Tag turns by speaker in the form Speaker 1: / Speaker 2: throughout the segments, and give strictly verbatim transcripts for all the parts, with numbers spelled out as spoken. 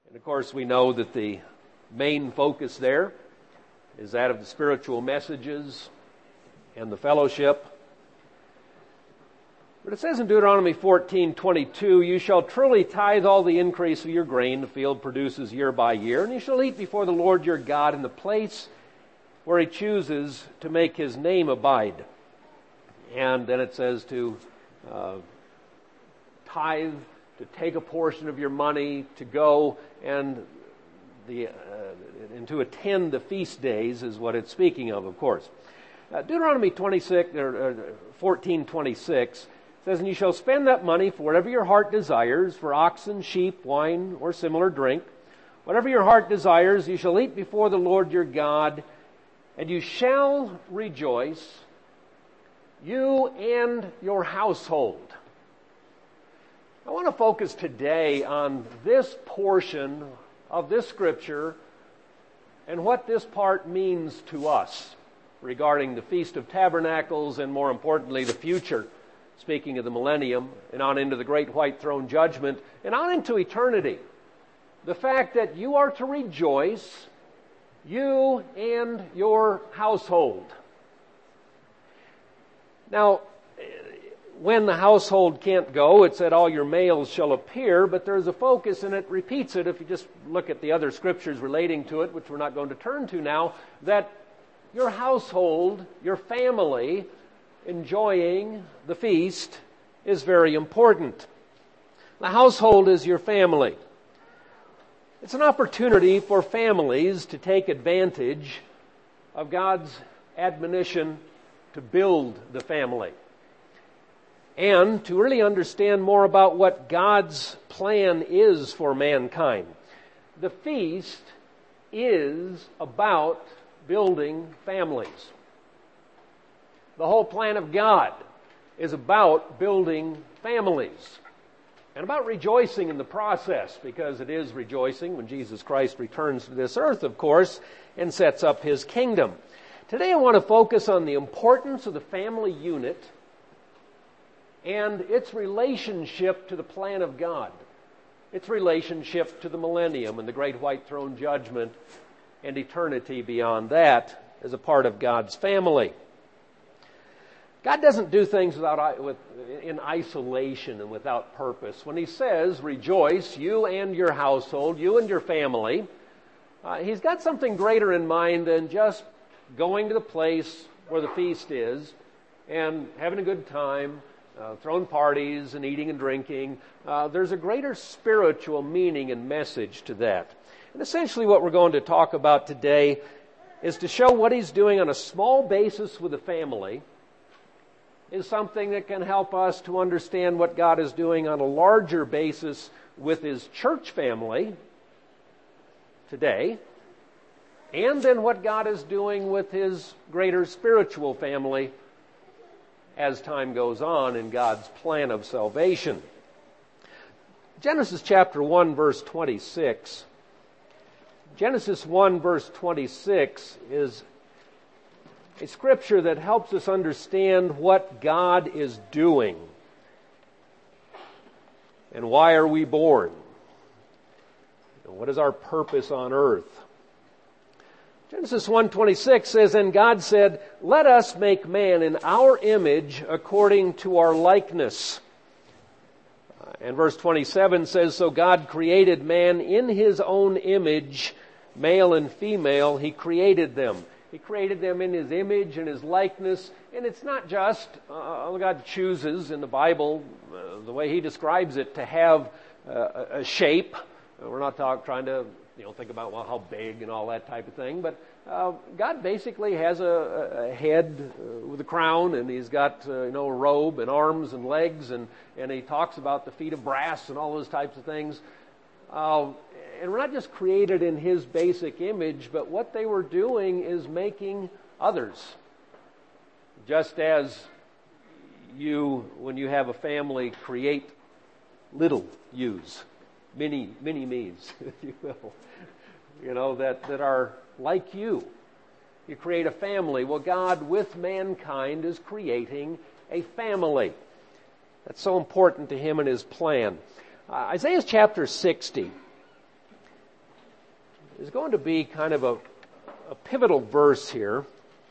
Speaker 1: And of course, we know that the main focus there is that of the spiritual messages and the fellowship. But it says in Deuteronomy fourteen twenty-two, "You shall truly tithe all the increase of your grain the field produces year by year, and you shall eat before the Lord your God in the place where He chooses to make His name abide." And then it says to uh, tithe, to take a portion of your money, to go and the uh, and to attend the feast days is what it's speaking of, of course. Uh, Deuteronomy twenty-six or, or fourteen twenty-six says, "And you shall spend that money for whatever your heart desires, for oxen, sheep, wine, or similar drink. Whatever your heart desires, you shall eat before the Lord your God, and you shall rejoice, you and your household." I want to focus today on this portion of this scripture and what this part means to us regarding the Feast of Tabernacles and, more importantly, the future, speaking of the millennium, and on into the great white throne judgment, and on into eternity. The fact that you are to rejoice, you and your household. Now, when the household can't go, it said all your males shall appear, but there's a focus, and it repeats it if you just look at the other scriptures relating to it, which we're not going to turn to now, that your household, your family, enjoying the feast is very important. The household is your family. It's an opportunity for families to take advantage of God's admonition to build the family and to really understand more about what God's plan is for mankind. The feast is about building families. The whole plan of God is about building families and about rejoicing in the process, because it is rejoicing when Jesus Christ returns to this earth, of course, and sets up His kingdom. Today I want to focus on the importance of the family unit and its relationship to the plan of God, its relationship to the millennium and the great white throne judgment and eternity beyond that as a part of God's family. God doesn't do things without, with, in isolation and without purpose. When He says, rejoice, you and your household, you and your family, uh, He's got something greater in mind than just going to the place where the feast is and having a good time, uh, throwing parties and eating and drinking. Uh, there's a greater spiritual meaning and message to that. And essentially what we're going to talk about today is to show what He's doing on a small basis with the family is something that can help us to understand what God is doing on a larger basis with His church family today, and then what God is doing with His greater spiritual family as time goes on in God's plan of salvation. Genesis chapter one, verse twenty-six. Genesis one, verse twenty-six is a scripture that helps us understand what God is doing and why are we born and what is our purpose on earth. Genesis one twenty-six says, "And God said, let us make man in our image according to our likeness." And verse twenty-seven says, "So God created man in His own image, male and female, He created them." He created them in His image and His likeness. And it's not just, uh, God chooses in the Bible, uh, the way He describes it, to have uh, a shape. We're not talk, trying to you know, think about, well, how big and all that type of thing. But uh, God basically has a, a head uh, with a crown, and He's got uh, you know, a robe and arms and legs, and, and He talks about the feet of brass and all those types of things. Uh, and we're not just created in His basic image, but what they were doing is making others. Just as you, when you have a family, create little yous, mini, mini me's, if you will, you know, that, that are like you. You create a family. Well, God with mankind is creating a family. That's so important to Him and His plan. Uh, Isaiah chapter sixty is going to be kind of a, a pivotal verse here.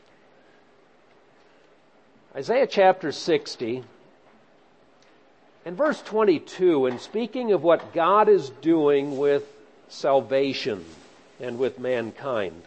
Speaker 1: Isaiah chapter sixty and verse twenty-two, and speaking of what God is doing with salvation and with mankind.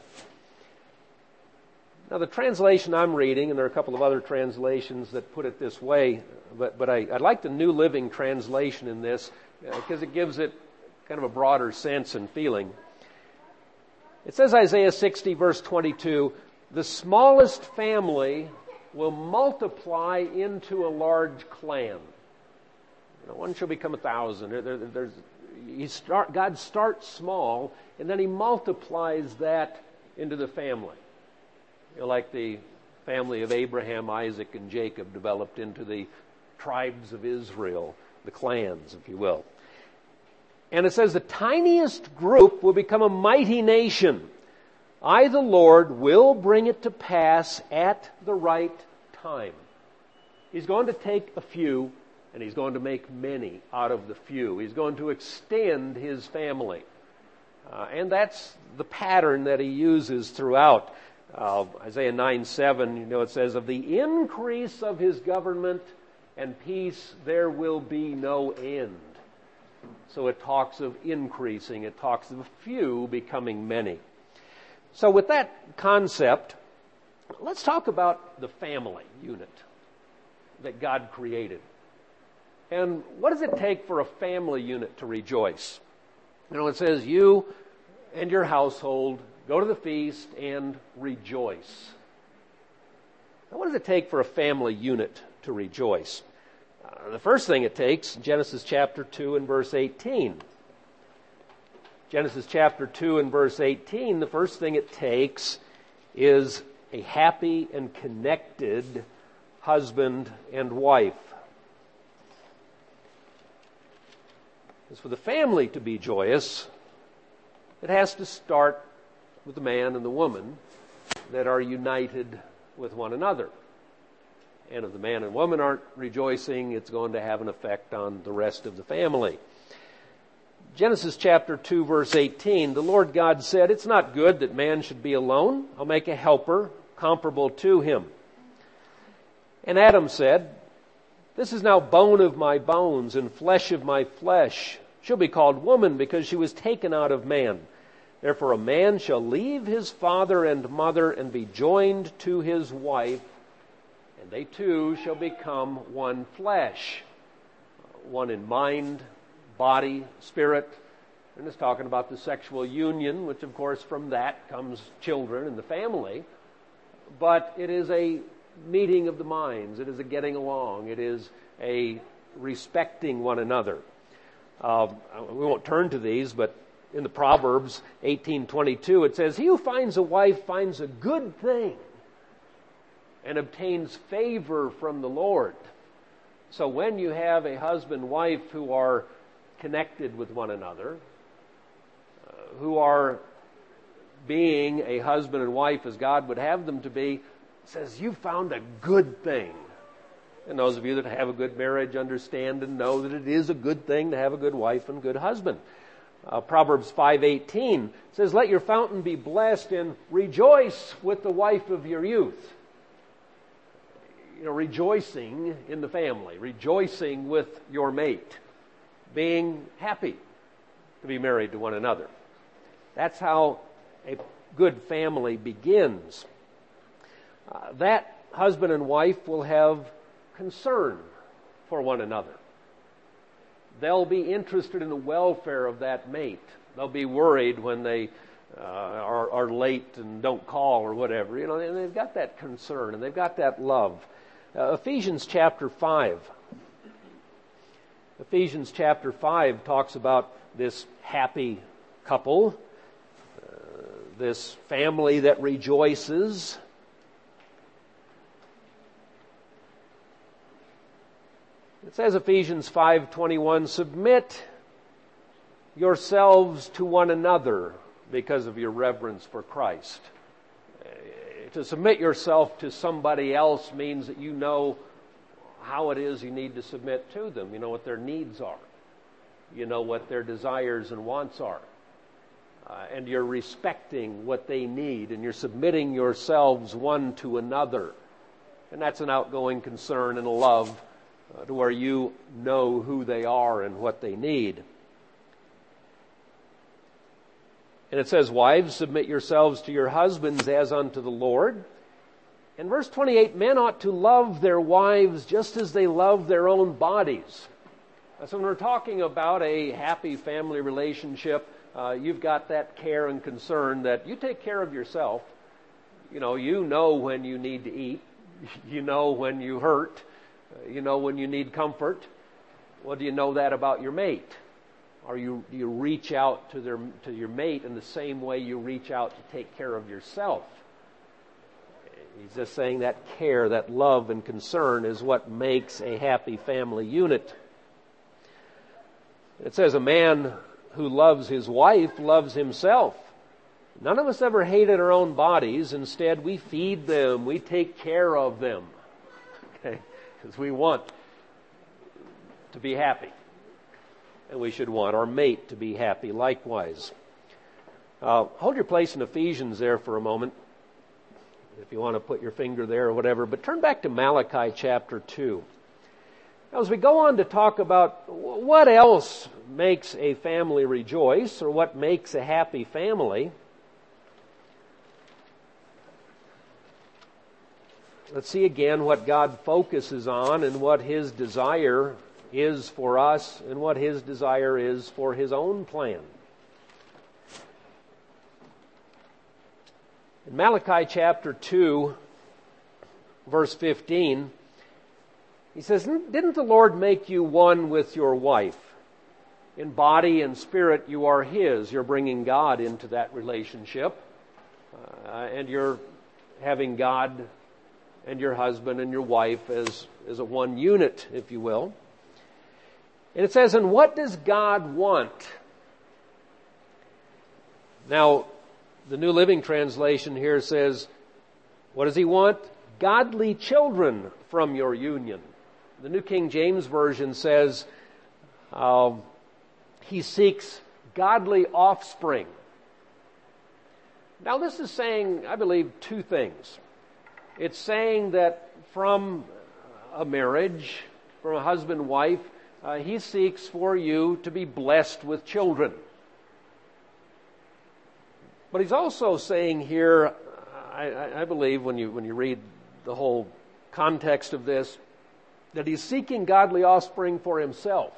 Speaker 1: Now the translation I'm reading, and there are a couple of other translations that put it this way, but, but I, I like the New Living Translation in this because uh, it gives it kind of a broader sense and feeling. It says, Isaiah sixty verse twenty-two, the smallest family will multiply into a large clan. You know, one shall become a thousand. There, there, there's, he start, God starts small, and then He multiplies that into the family. You know, like the family of Abraham, Isaac, and Jacob developed into the tribes of Israel, the clans, if you will. And it says the tiniest group will become a mighty nation. I, the Lord, will bring it to pass at the right time. He's going to take a few, and He's going to make many out of the few. He's going to extend His family. Uh, and that's the pattern that He uses throughout. Uh, Isaiah nine seven, you know, it says, of the increase of His government and peace there will be no end. So it talks of increasing. It talks of a few becoming many. So with that concept, let's talk about the family unit that God created. And what does it take for a family unit to rejoice? You know, it says, you and your household go to the feast and rejoice. Now, what does it take for a family unit to rejoice? Uh, the first thing it takes, Genesis chapter two and verse eighteen. Genesis chapter two and verse eighteen, the first thing it takes is a happy and connected husband and wife. As for the family to be joyous, it has to start with the man and the woman that are united with one another. And if the man and woman aren't rejoicing, it's going to have an effect on the rest of the family. Genesis chapter two verse eighteen, the Lord God said, it's not good that man should be alone. I'll make a helper comparable to him. And Adam said, this is now bone of my bones and flesh of my flesh. She'll be called woman because she was taken out of man. Therefore a man shall leave his father and mother and be joined to his wife, and they two shall become one flesh. One in mind, body, spirit. And it's talking about the sexual union, which of course from that comes children and the family. But it is a meeting of the minds. It is a getting along. It is a respecting one another. Uh, we won't turn to these, but in the Proverbs eighteen twenty-two, it says, he who finds a wife finds a good thing and obtains favor from the Lord. So when you have a husband-wife who are connected with one another, uh, who are being a husband and wife as God would have them to be, it says, you found a good thing. And those of you that have a good marriage understand and know that it is a good thing to have a good wife and good husband. Uh, Proverbs five eighteen says, let your fountain be blessed and rejoice with the wife of your youth. You know, rejoicing in the family, rejoicing with your mate, being happy to be married to one another. That's how a good family begins. Uh, that husband and wife will have concern for one another. They'll be interested in the welfare of that mate. They'll be worried when they uh, are, are late and don't call or whatever. You know, and they've got that concern and they've got that love. Uh, Ephesians chapter five. Ephesians chapter five talks about this happy couple, uh, this family that rejoices. It says, Ephesians five twenty-one, submit yourselves to one another because of your reverence for Christ. To submit yourself to somebody else means that you know how it is you need to submit to them. You know what their needs are. You know what their desires and wants are. uh, and you're respecting what they need, and you're submitting yourselves one to another. And that's an outgoing concern and a love uh, to where you know who they are and what they need. And it says, wives, submit yourselves to your husbands as unto the Lord. In verse twenty-eight, men ought to love their wives just as they love their own bodies. So when we're talking about a happy family relationship, uh, you've got that care and concern that you take care of yourself. You know, you know when you need to eat. You know when you hurt. You know when you need comfort. Well, do you know that about your mate? Or you, do you reach out to their to your mate in the same way you reach out to take care of yourself? He's just saying that care, that love and concern is what makes a happy family unit. It says a man who loves his wife loves himself. None of us ever hated our own bodies. Instead, we feed them. We take care of them. Okay? Because we want to be happy. And we should want our mate to be happy likewise. Uh, hold your place in Ephesians there for a moment, if you want to put your finger there or whatever. But turn back to Malachi chapter two. Now, as we go on to talk about what else makes a family rejoice, or what makes a happy family, let's see again what God focuses on and what His desire is for us and what His desire is for His own plan. In Malachi chapter two, verse fifteen, he says, didn't the Lord make you one with your wife? In body and spirit you are His. You're bringing God into that relationship. Uh, and you're having God and your husband and your wife as, as a one unit, if you will. And it says, and what does God want? Now, the New Living Translation here says, what does He want? Godly children from your union. The New King James Version says, uh, He seeks godly offspring. Now this is saying, I believe, two things. It's saying that from a marriage, from a husband and wife, uh, He seeks for you to be blessed with children. But He's also saying here, I, I believe when you when you read the whole context of this, that He's seeking godly offspring for Himself.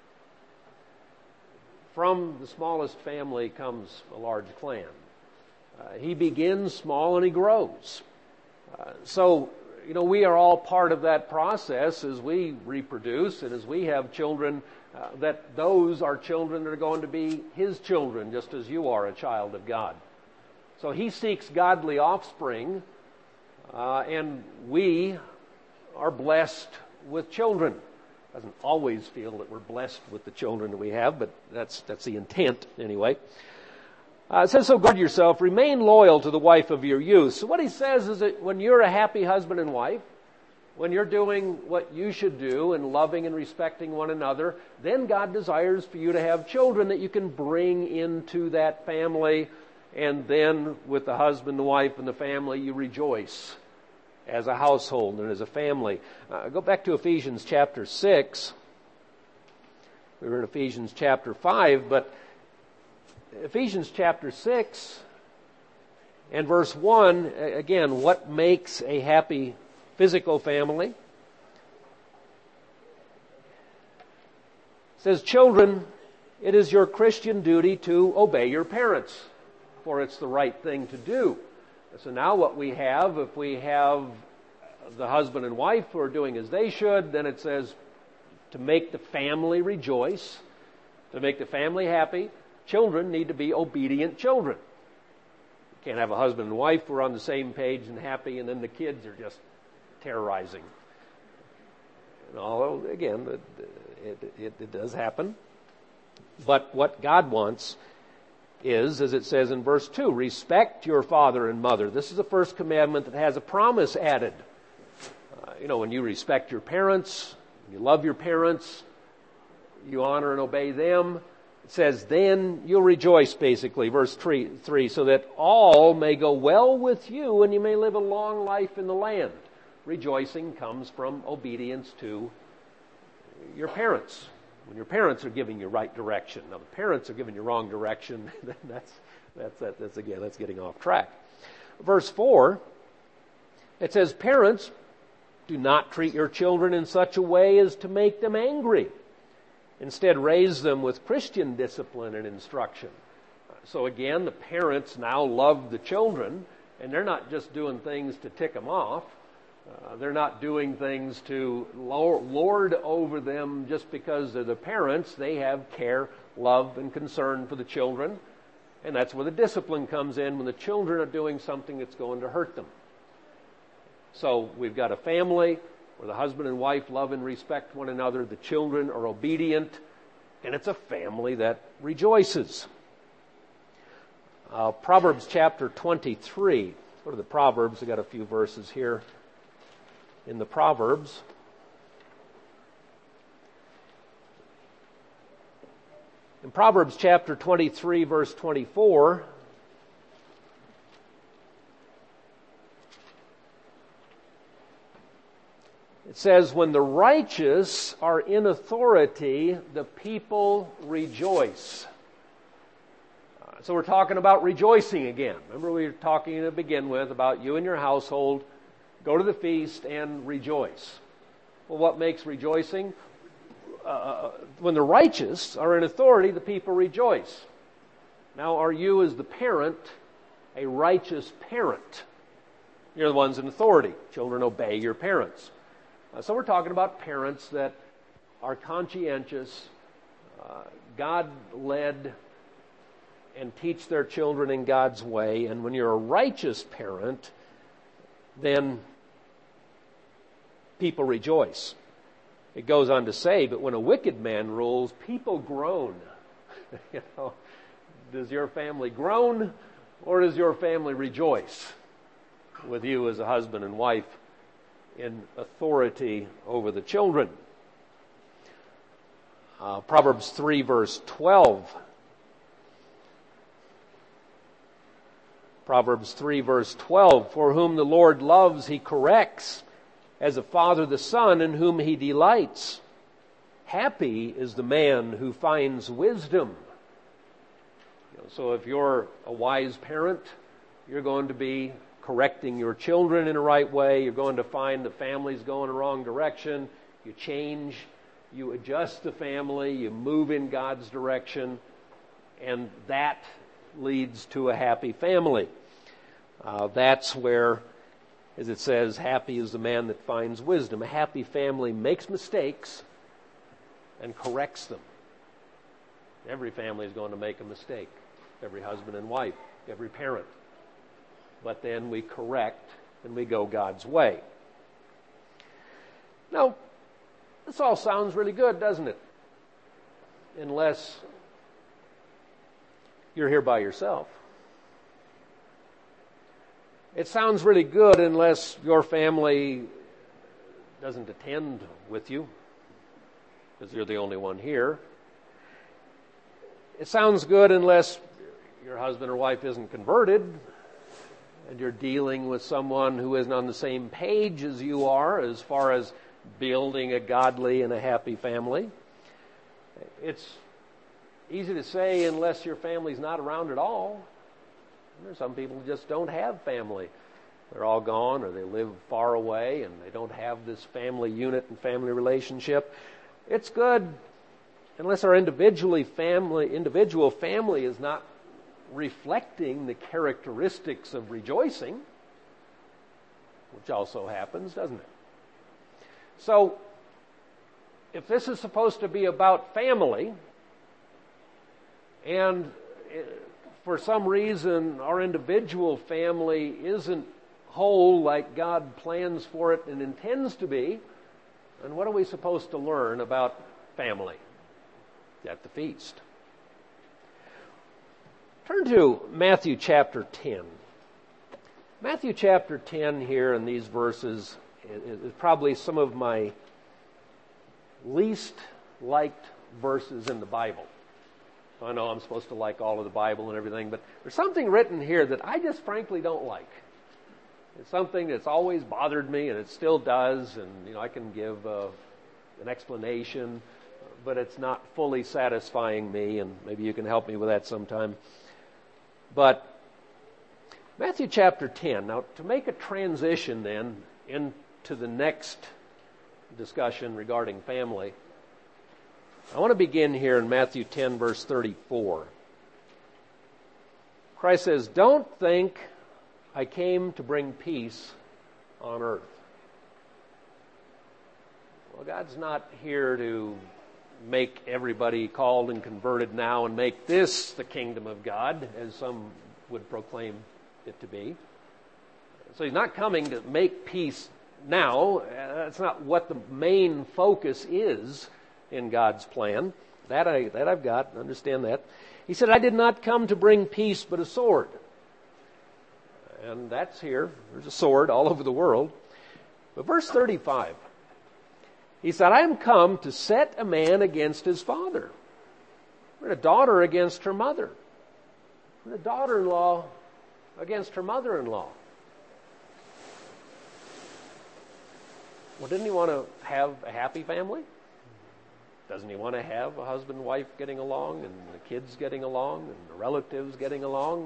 Speaker 1: From the smallest family comes a large clan. Uh, he begins small and He grows. Uh, so, you know, we are all part of that process as we reproduce and as we have children, uh, that those are children that are going to be His children, just as you are a child of God. So He seeks godly offspring, uh, and we are blessed with children. Doesn't always feel that we're blessed with the children that we have, but that's that's the intent anyway. Uh, it says, so guard yourself, remain loyal to the wife of your youth. So what he says is that when you're a happy husband and wife, when you're doing what you should do and loving and respecting one another, then God desires for you to have children that you can bring into that family, and then with the husband, the wife, and the family, you rejoice as a household and as a family. Uh, go back to Ephesians chapter six. We were in Ephesians chapter five, but Ephesians chapter six and verse one, again, what makes a happy physical family? It says, children, it is your Christian duty to obey your parents, for it's the right thing to do. So now what we have, if we have the husband and wife who are doing as they should, then it says to make the family rejoice, to make the family happy, children need to be obedient children. You can't have a husband and wife who are on the same page and happy, and then the kids are just terrorizing. And although, again, it, it, it does happen. But what God wants is, as it says in verse two, respect your father and mother. This is the first commandment that has a promise added. Uh, you know, when you respect your parents, you love your parents, you honor and obey them, It says, then you'll rejoice, basically, verse three, three, so that all may go well with you and you may live a long life in the land. Rejoicing comes from obedience to your parents. When your parents are giving you right direction. Now, the parents are giving you wrong direction, then that's, that's, that's, that's, again, that's getting off track. Verse four, it says, parents, do not treat your children in such a way as to make them angry. Instead, raise them with Christian discipline and instruction. So again, the parents now love the children, and they're not just doing things to tick them off. Uh, they're not doing things to lord over them just because they're the parents. They have care, love, and concern for the children. And that's where the discipline comes in, when the children are doing something that's going to hurt them. So we've got a family where the husband and wife love and respect one another. The children are obedient. And it's a family that rejoices. Uh, Proverbs chapter twenty-three. Go to the Proverbs. I've got a few verses here in the Proverbs. In Proverbs chapter twenty-three, verse twenty-four, it says, when the righteous are in authority, the people rejoice. Uh, so we're talking about rejoicing again. Remember we were talking to begin with about you and your household. Go to the feast and rejoice. Well, what makes rejoicing? Uh, when the righteous are in authority, the people rejoice. Now, are you as the parent a righteous parent? You're the ones in authority. Children, obey your parents. Uh, so we're talking about parents that are conscientious, uh, God-led, and teach their children in God's way. And when you're a righteous parent, then people rejoice. It goes on to say, but when a wicked man rules, people groan. You know, does your family groan, or does your family rejoice with you as a husband and wife in authority over the children? Uh, Proverbs three, verse twelve. Proverbs three, verse twelve. For whom the Lord loves, he corrects, as a father the son in whom he delights. Happy is the man who finds wisdom. You know, so if you're a wise parent, you're going to be correcting your children in the right way. You're going to find the family's going the wrong direction. You change, you adjust the family, you move in God's direction, and that leads to a happy family. Uh, that's where, as it says, happy is the man that finds wisdom. A happy family makes mistakes and corrects them. Every family is going to make a mistake. Every husband and wife, every parent. But then we correct and we go God's way. Now, this all sounds really good, doesn't it? Unless you're here by yourself. It sounds really good unless your family doesn't attend with you, because you're the only one here. It sounds good unless your husband or wife isn't converted, and you're dealing with someone who isn't on the same page as you are as far as building a godly and a happy family. It's easy to say unless your family's not around at all. There's some people who just don't have family. They're all gone, or they live far away and they don't have this family unit and family relationship. It's good unless our individually family, individual family is not reflecting the characteristics of rejoicing, which also happens, doesn't it? So, if this is supposed to be about family, and for some reason our individual family isn't whole like God plans for it and intends to be, then what are we supposed to learn about family at the feast? Turn to Matthew chapter ten. Matthew chapter ten here in these verses is probably some of my least liked verses in the Bible. So I know I'm supposed to like all of the Bible and everything, but there's something written here that I just frankly don't like. It's something that's always bothered me, and it still does, and you know I can give uh, an explanation, but it's not fully satisfying me, and maybe you can help me with that sometime. But Matthew chapter ten, now to make a transition then into the next discussion regarding family, I want to begin here in Matthew ten, verse thirty-four. Christ says, "Don't think I came to bring peace on earth." Well, God's not here to make everybody called and converted now and make this the kingdom of God, as some would proclaim it to be. So he's not coming to make peace now. That's not what the main focus is in God's plan. That, I, that I've got, understand that. He said, "I did not come to bring peace but a sword." And that's here. There's a sword all over the world. But verse thirty-five, he said, "I am come to set a man against his father, and a daughter against her mother, and a daughter-in-law against her mother-in-law." Well, didn't he want to have a happy family? Doesn't he want to have a husband and wife getting along, and the kids getting along, and the relatives getting along?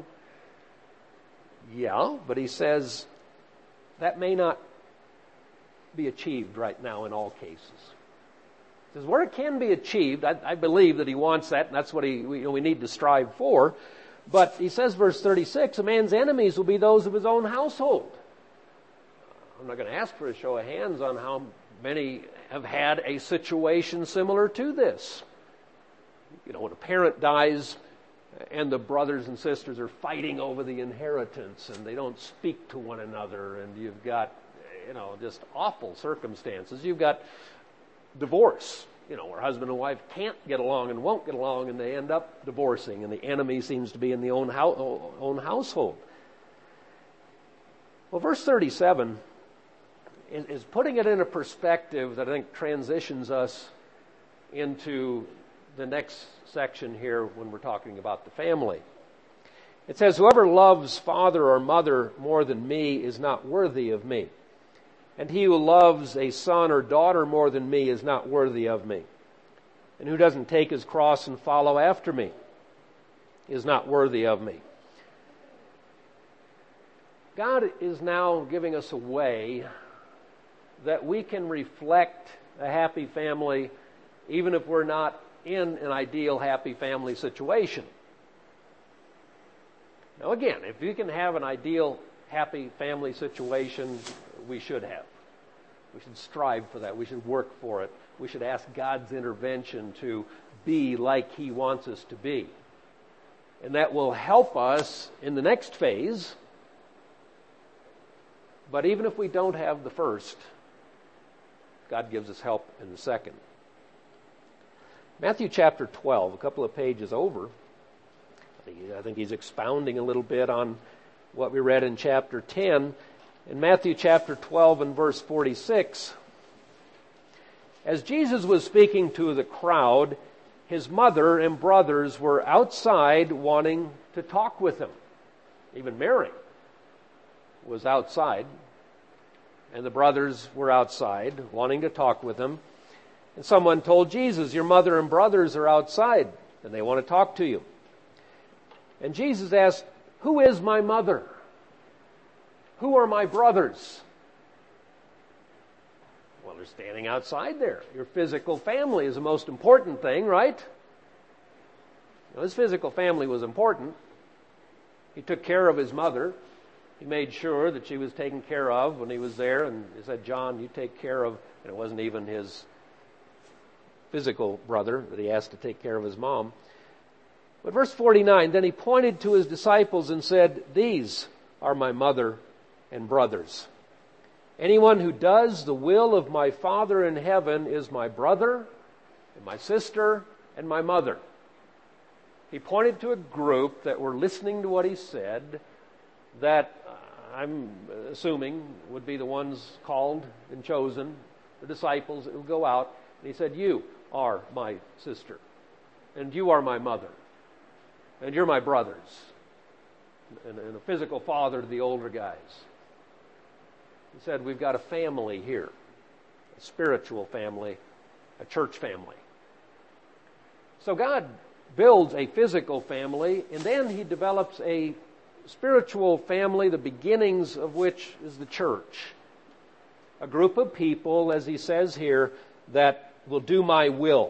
Speaker 1: Yeah, but he says that may not be achieved right now in all cases. He says where it can be achieved, I, I believe that he wants that, and that's what he, we, we need to strive for. But he says, verse thirty-six, "A man's enemies will be those of his own household." I'm not going to ask for a show of hands on how many have had a situation similar to this. You know, when a parent dies and the brothers and sisters are fighting over the inheritance and they don't speak to one another, and you've got, you know, just awful circumstances. You've got divorce, you know, where husband and wife can't get along and won't get along, and they end up divorcing, and the enemy seems to be in the own, ho- own household. Well, verse thirty-seven is, is putting it in a perspective that I think transitions us into the next section here when we're talking about the family. It says, "Whoever loves father or mother more than me is not worthy of me. And he who loves a son or daughter more than me is not worthy of me. And who doesn't take his cross and follow after me is not worthy of me." God is now giving us a way that we can reflect a happy family even if we're not in an ideal happy family situation. Now again, if you can have an ideal happy family situation, we should have. We should strive for that. We should work for it. We should ask God's intervention to be like He wants us to be. And that will help us in the next phase. But even if we don't have the first, God gives us help in the second. Matthew chapter twelve, a couple of pages over, I think he's expounding a little bit on what we read in chapter ten. In Matthew chapter twelve and verse forty-six, as Jesus was speaking to the crowd, his mother and brothers were outside wanting to talk with him. Even Mary was outside, and the brothers were outside wanting to talk with him. And someone told Jesus, "Your mother and brothers are outside, and they want to talk to you." And Jesus asked, "Who is my mother? Who are my brothers?" Well, they're standing outside there. Your physical family is the most important thing, right? Now, his physical family was important. He took care of his mother. He made sure that she was taken care of when he was there, and he said, "John, you take care of," and it wasn't even his physical brother that he asked to take care of his mom. But verse forty-nine, "Then he pointed to his disciples and said, 'These are my mother and brothers. Anyone who does the will of my Father in heaven is my brother and my sister and my mother.'" He pointed to a group that were listening to what he said, that uh, I'm assuming would be the ones called and chosen, the disciples that would go out. And he said, "You are my sister, and you are my mother, and you're my brothers, and, and a physical father to the older guys. He said, we've got a family here, a spiritual family, a church family. So God builds a physical family, and then He develops a spiritual family, the beginnings of which is the church. A group of people, as He says here, that will do my will.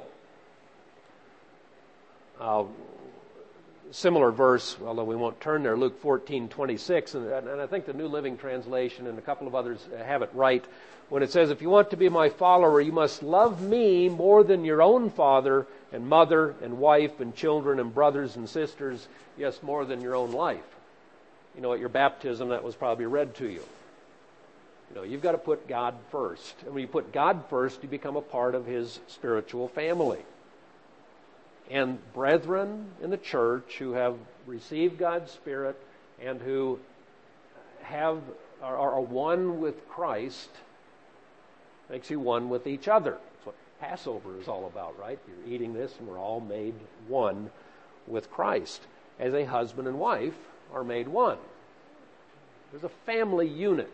Speaker 1: Uh, similar verse, although we won't turn there, Luke fourteen twenty-six, and, and I think the New Living Translation and a couple of others have it right, when it says, if you want to be my follower, you must love me more than your own father and mother and wife and children and brothers and sisters, yes, more than your own life. You know, at your baptism, that was probably read to you. You know, you've got to put God first. And when you put God first, you become a part of His spiritual family. And brethren in the church who have received God's Spirit and who have are, are one with Christ makes you one with each other. That's what Passover is all about, right? You're eating this and we're all made one with Christ. As a husband and wife are made one. There's a family unit.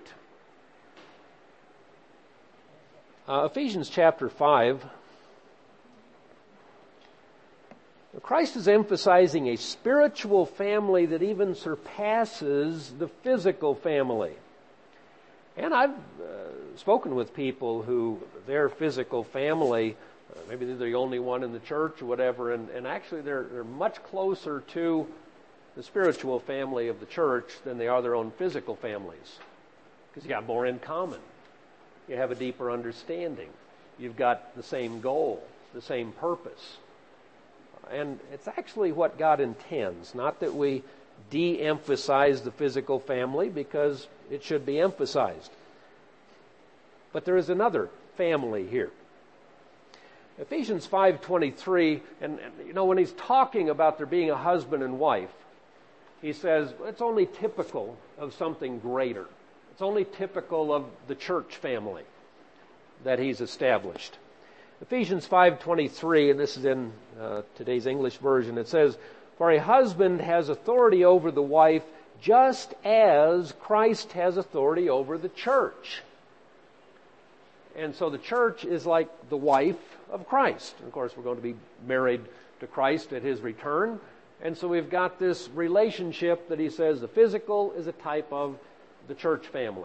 Speaker 1: Uh, Ephesians chapter five. Christ is emphasizing a spiritual family that even surpasses the physical family. And I've uh, spoken with people who, their physical family, uh, maybe they're the only one in the church or whatever, and, and actually they're, they're much closer to the spiritual family of the church than they are their own physical families. Because you got more in common. You have a deeper understanding. You've got the same goal, the same purpose. And it's actually what God intends. Not that we de-emphasize the physical family, because it should be emphasized. But there is another family here. Ephesians five twenty-three, and, and you know, when he's talking about there being a husband and wife, he says it's only typical of something greater. It's only typical of the church family that he's established. Ephesians five twenty-three, and this is in uh, today's English version, it says, for a husband has authority over the wife just as Christ has authority over the church. And so the church is like the wife of Christ. And of course, we're going to be married to Christ at His return. And so we've got this relationship that he says the physical is a type of the church family.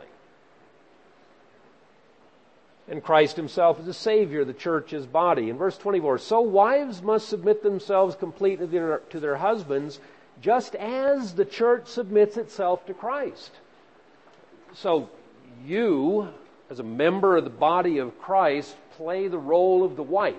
Speaker 1: And Christ Himself is the Savior, the church is body. In verse twenty-four, so wives must submit themselves completely to their, to their husbands, just as the church submits itself to Christ. So you, as a member of the body of Christ, play the role of the wife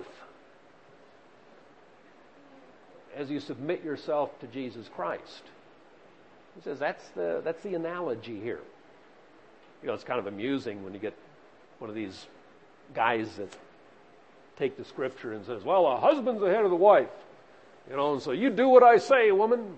Speaker 1: as you submit yourself to Jesus Christ. He says that's the that's the analogy here. You know, it's kind of amusing when you get one of these guys that take the scripture and says, well, a husband's the head of the wife. You know, and so you do what I say, woman.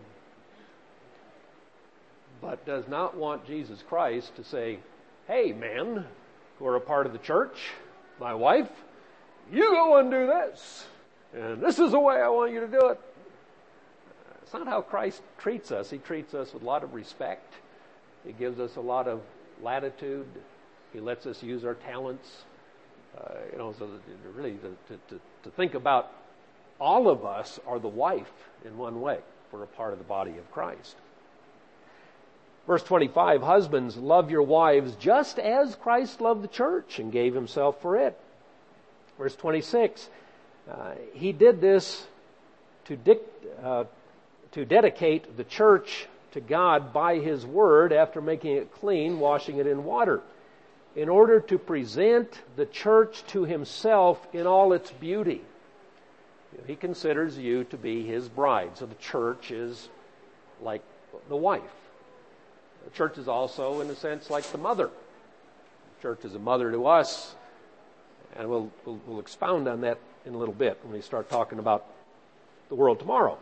Speaker 1: But does not want Jesus Christ to say, hey, men who are a part of the church, my wife, you go and do this. And this is the way I want you to do it. It's not how Christ treats us. He treats us with a lot of respect. He gives us a lot of latitude. He lets us use our talents. Uh, you know, so that really to, to, to think about all of us are the wife in one way. We're a part of the body of Christ. Verse twenty-five, husbands, love your wives just as Christ loved the church and gave Himself for it. Verse twenty-six, uh, He did this to, dic- uh, to dedicate the church to God by His word after making it clean, washing it in water, in order to present the church to Himself in all its beauty. He considers you to be His bride. So the church is like the wife. The church is also, in a sense, like the mother. The church is a mother to us. And we'll, we'll, we'll expound on that in a little bit when we start talking about the world tomorrow.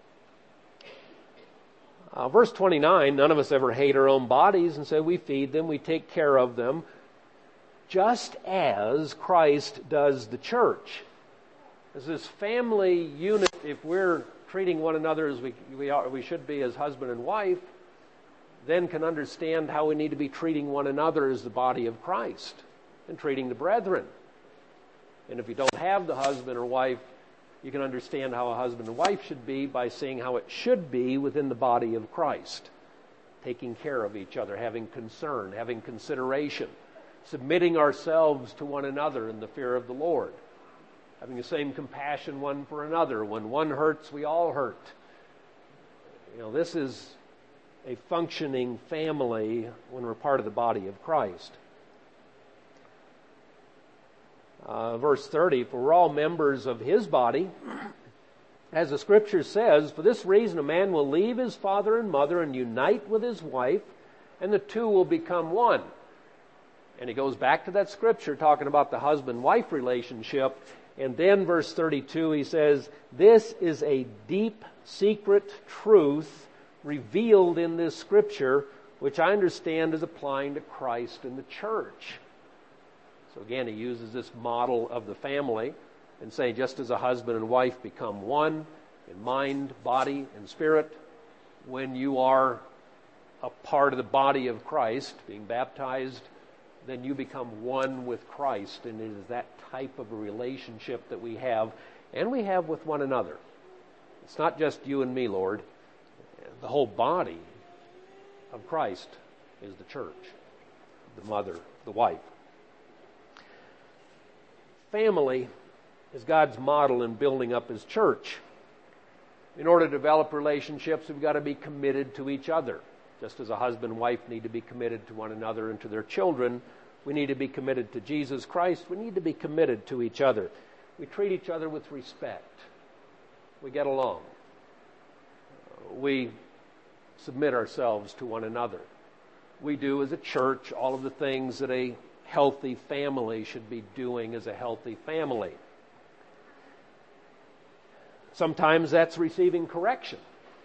Speaker 1: Uh, verse twenty-nine, none of us ever hate our own bodies, and so we feed them, we take care of them, just as Christ does the church. As this family unit, if we're treating one another as we, we, are, we should be as husband and wife, then can understand how we need to be treating one another as the body of Christ and treating the brethren. And if you don't have the husband or wife, you can understand how a husband and wife should be by seeing how it should be within the body of Christ. Taking care of each other, having concern, having consideration, submitting ourselves to one another in the fear of the Lord, having the same compassion one for another. When one hurts, we all hurt. You know, this is a functioning family when we're part of the body of Christ. Uh, verse thirty, for we're all members of his body. As the scripture says, for this reason a man will leave his father and mother and unite with his wife, and the two will become one. And he goes back to that scripture talking about the husband-wife relationship. And then verse thirty-two, he says, this is a deep, secret truth revealed in this scripture, which I understand is applying to Christ and the church. So again, he uses this model of the family and saying, just as a husband and wife become one in mind, body, and spirit, when you are a part of the body of Christ, being baptized, then you become one with Christ. And it is that type of a relationship that we have, and we have with one another. It's not just you and me, Lord. The whole body of Christ is the church, the mother, the wife. Family is God's model in building up his church. In order to develop relationships, we've got to be committed to each other. Just as a husband and wife need to be committed to one another and to their children, we need to be committed to Jesus Christ. We need to be committed to each other. We treat each other with respect. We get along. We submit ourselves to one another. We do as a church all of the things that a healthy family should be doing as a healthy family. Sometimes that's receiving correction.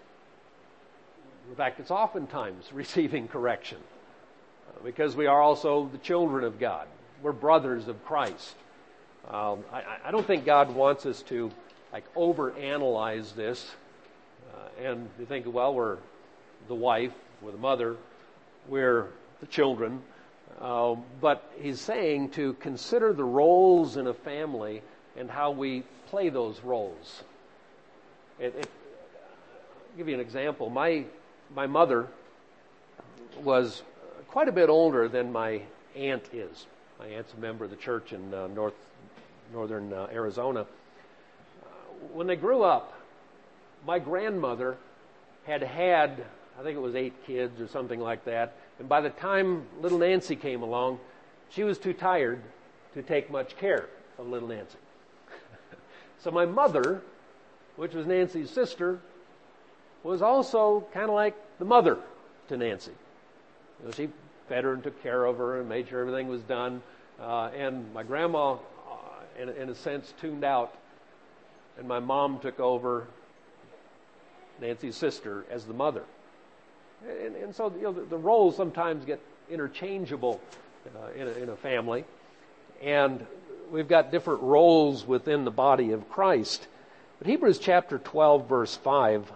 Speaker 1: In fact, it's oftentimes receiving correction uh, because we are also the children of God. We're brothers of Christ. Um, I, I don't think God wants us to like overanalyze this uh, and to think, well, we're the wife, we're the mother, we're the children. Uh, but he's saying to consider the roles in a family and how we play those roles. It, it, I'll give you an example. My my mother was quite a bit older than my aunt is. My aunt's a member of the church in uh, north northern uh, Arizona. Uh, when they grew up, my grandmother had had, I think it was eight kids or something like that. And by the time little Nancy came along, she was too tired to take much care of little Nancy. So my mother, which was Nancy's sister, was also kind of like the mother to Nancy. You know, she fed her and took care of her and made sure everything was done. Uh, and my grandma, uh, in, in a sense, tuned out. And my mom took over Nancy's sister as the mother. And, and so you know, the, the roles sometimes get interchangeable uh, in, a, in a family. And we've got different roles within the body of Christ. But Hebrews chapter twelve, verse five.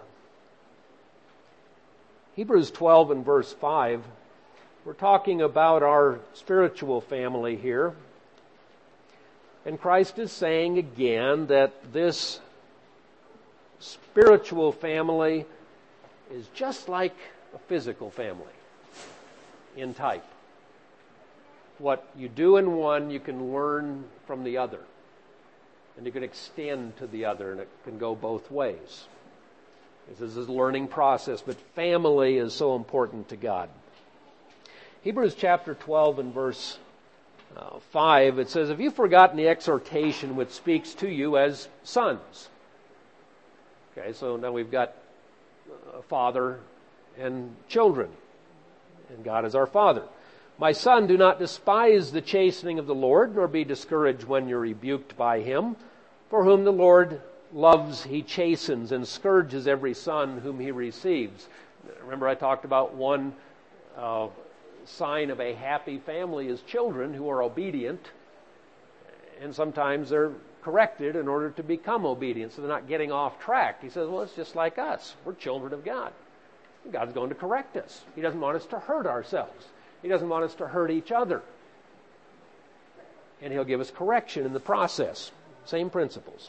Speaker 1: Hebrews twelve and verse five. We're talking about our spiritual family here. And Christ is saying again that this spiritual family is just like a physical family in type. What you do in one, you can learn from the other. And you can extend to the other, and it can go both ways. This is a learning process, but family is so important to God. Hebrews chapter twelve and verse uh, five, it says, "Have you forgotten the exhortation which speaks to you as sons?" Okay, so now we've got a father and children, and God is our Father. "My son, do not despise the chastening of the Lord, nor be discouraged when you're rebuked by him. For whom the Lord loves, he chastens, and scourges every son whom he receives." Remember I talked about one uh, sign of a happy family is children who are obedient. And sometimes they're corrected in order to become obedient, so they're not getting off track. He says, well, it's just like us. We're children of God. God's going to correct us. He doesn't want us to hurt ourselves. He doesn't want us to hurt each other. And He'll give us correction in the process. Same principles.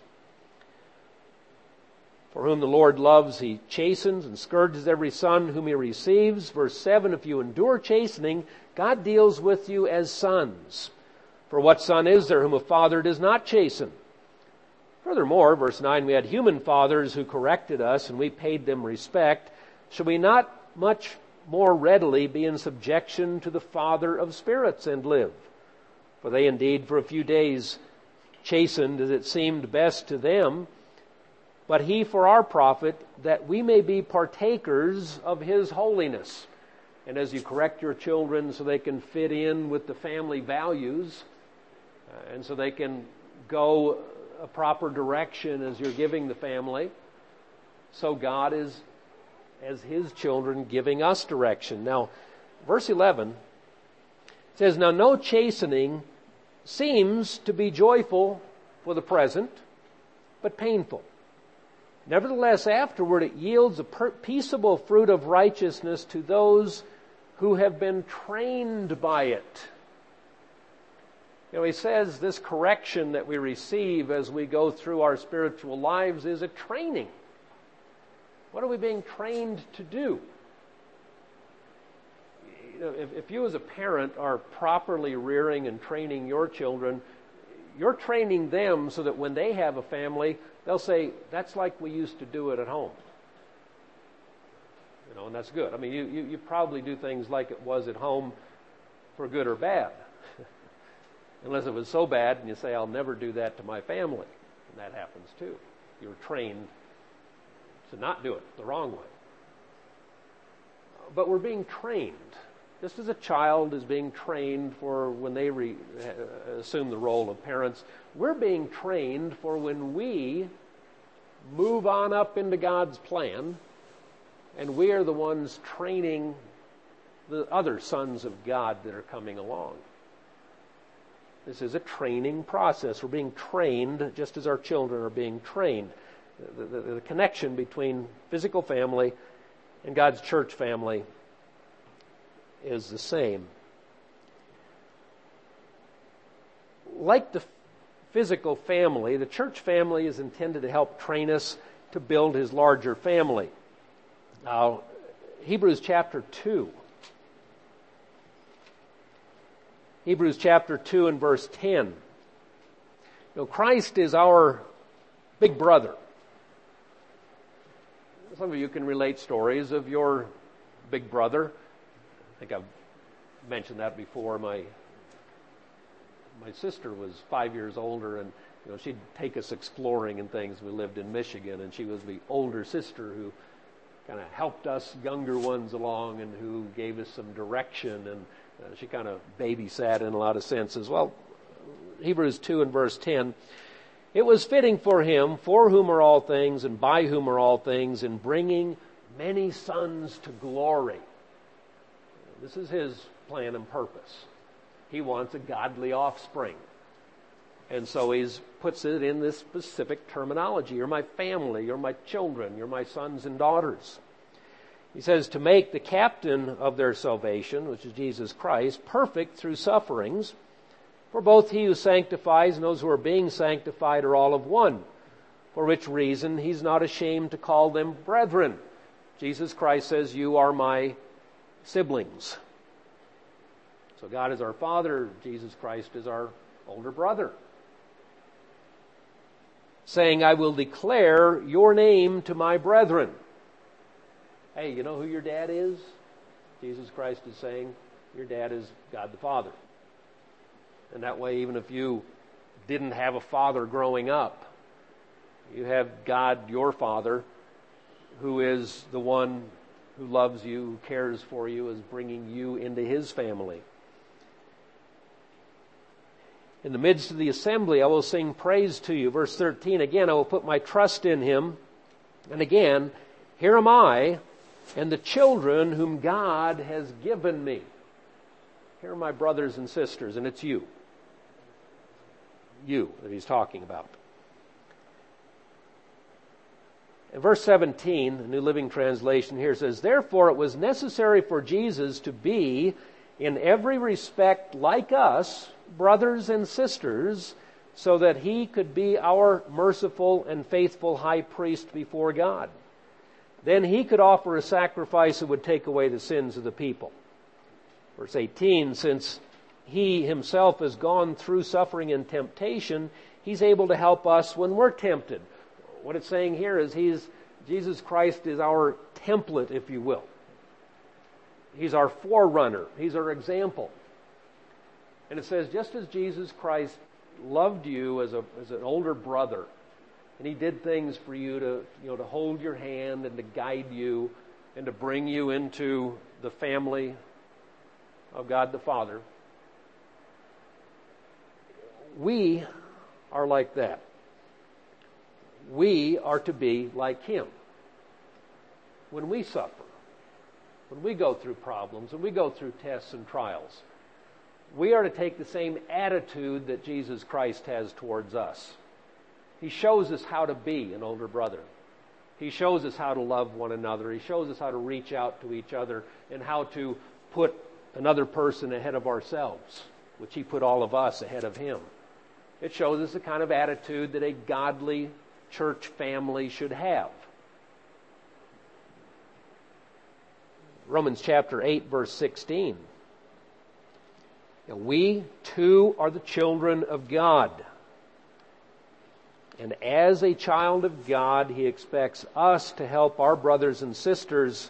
Speaker 1: For whom the Lord loves, He chastens and scourges every son whom He receives. Verse seven, if you endure chastening, God deals with you as sons. For what son is there whom a father does not chasten? Furthermore, verse nine, we had human fathers who corrected us, and we paid them respect. Shall we not much more readily be in subjection to the Father of spirits and live? For they indeed for a few days chastened as it seemed best to them, but He for our profit, that we may be partakers of His holiness. And as you correct your children so they can fit in with the family values, uh, and so they can go a proper direction as you're giving the family, so God is, as His children, giving us direction. Now, verse eleven says, now no chastening seems to be joyful for the present, but painful. Nevertheless, afterward it yields a per- peaceable fruit of righteousness to those who have been trained by it. You know, he says this correction that we receive as we go through our spiritual lives is a training. What are we being trained to do? You know, if, if you as a parent are properly rearing and training your children, you're training them so that when they have a family, they'll say, that's like we used to do it at home. You know, and that's good. I mean, you, you, you probably do things like it was at home for good or bad. Unless it was so bad and you say, I'll never do that to my family. And that happens too. You're trained to not do it the wrong way. But we're being trained. Just as a child is being trained for when they re, uh, assume the role of parents, we're being trained for when we move on up into God's plan, and we are the ones training the other sons of God that are coming along. This is a training process. We're being trained just as our children are being trained. The, the, the connection between physical family and God's church family is the same. Like the physical family, the church family is intended to help train us to build His larger family. Now, Hebrews chapter two. Hebrews chapter two and verse ten. You know, Christ is our big brother. Some of you can relate stories of your big brother. I think I've mentioned that before. My my sister was five years older, and you know she'd take us exploring and things. We lived in Michigan, and she was the older sister who kind of helped us younger ones along and who gave us some direction, and uh, she kind of babysat in a lot of senses. Well, Hebrews two and verse ten, it was fitting for Him, for whom are all things and by whom are all things, in bringing many sons to glory. This is His plan and purpose. He wants a godly offspring. And so He puts it in this specific terminology. You're my family, you're my children, you're my sons and daughters. He says to make the captain of their salvation, which is Jesus Christ, perfect through sufferings. For both He who sanctifies and those who are being sanctified are all of one. For which reason He's not ashamed to call them brethren. Jesus Christ says, you are my siblings. So God is our Father, Jesus Christ is our older brother. Saying, I will declare your name to my brethren. Hey, you know who your dad is? Jesus Christ is saying, your dad is God the Father. And that way, even if you didn't have a father growing up, you have God, your Father, who is the one who loves you, who cares for you, is bringing you into His family. In the midst of the assembly, I will sing praise to you. Verse thirteen, again, I will put my trust in Him. And again, here am I and the children whom God has given me. Here are my brothers and sisters, and it's you. you that he's talking about. In verse seventeen, the New Living Translation here says, "Therefore it was necessary for Jesus to be in every respect like us, brothers and sisters, so that he could be our merciful and faithful high priest before God. Then he could offer a sacrifice that would take away the sins of the people." Verse eighteen, "Since he himself has gone through suffering and temptation, he's able to help us when we're tempted." What it's saying here is he's, Jesus Christ is our template, if you will. He's our forerunner. He's our example. And it says, just as Jesus Christ loved you as a as an older brother, and he did things for you to, you know, to hold your hand and to guide you and to bring you into the family of God the Father, we are like that. We are to be like him. When we suffer, when we go through problems, when we go through tests and trials, we are to take the same attitude that Jesus Christ has towards us. He shows us how to be an older brother. He shows us how to love one another. He shows us how to reach out to each other and how to put another person ahead of ourselves, which he put all of us ahead of him. It shows us the kind of attitude that a godly church family should have. Romans chapter eight, verse sixteen. And we too are the children of God. And as a child of God, he expects us to help our brothers and sisters,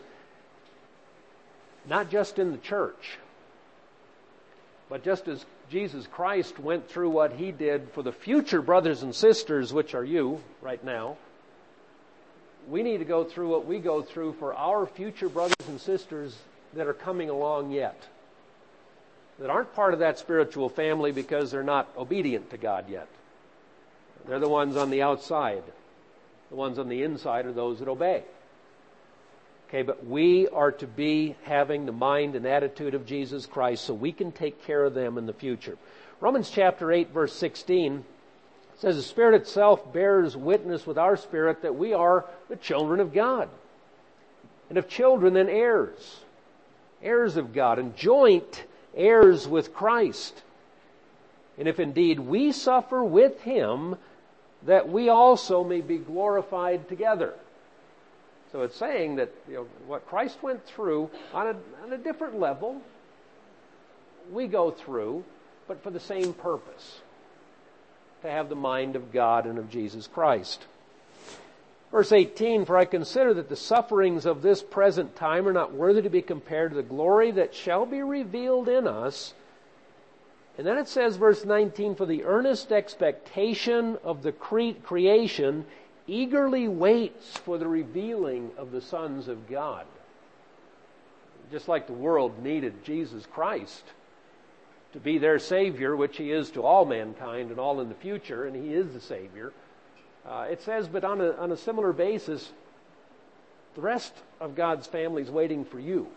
Speaker 1: not just in the church, but just as Jesus Christ went through what he did for the future brothers and sisters, which are you right now, we need to go through what we go through for our future brothers and sisters that are coming along yet, that aren't part of that spiritual family because they're not obedient to God yet. They're the ones on the outside. The ones on the inside are those that obey. Okay, but we are to be having the mind and attitude of Jesus Christ so we can take care of them in the future. Romans chapter eight, verse sixteen says, "The Spirit itself bears witness with our spirit that we are the children of God. And if children, then heirs, heirs of God, and joint heirs with Christ. And if indeed we suffer with him, that we also may be glorified together." So it's saying that, you know, what Christ went through on a, on a different level, we go through, but for the same purpose, to have the mind of God and of Jesus Christ. Verse eighteen, "For I consider that the sufferings of this present time are not worthy to be compared to the glory that shall be revealed in us." And then it says, verse nineteen, "For the earnest expectation of the cre- creation eagerly waits for the revealing of the sons of God." Just like the world needed Jesus Christ to be their Savior, which he is to all mankind and all in the future, and he is the Savior. Uh, it says, but on a, on a similar basis, the rest of God's family is waiting for you,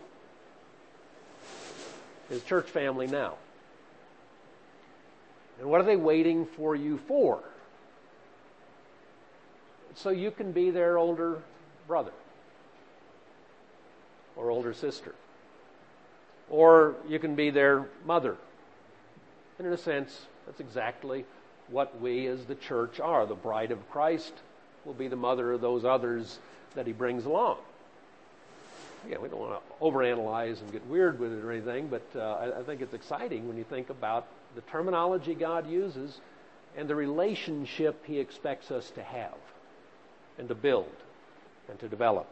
Speaker 1: his church family now. And what are they waiting for you for? So you can be their older brother or older sister. Or you can be their mother. And in a sense, that's exactly what we as the church are. The bride of Christ will be the mother of those others that he brings along. Again, we don't want to overanalyze and get weird with it or anything, but uh, I, I think it's exciting when you think about the terminology God uses and the relationship he expects us to have and to build and to develop.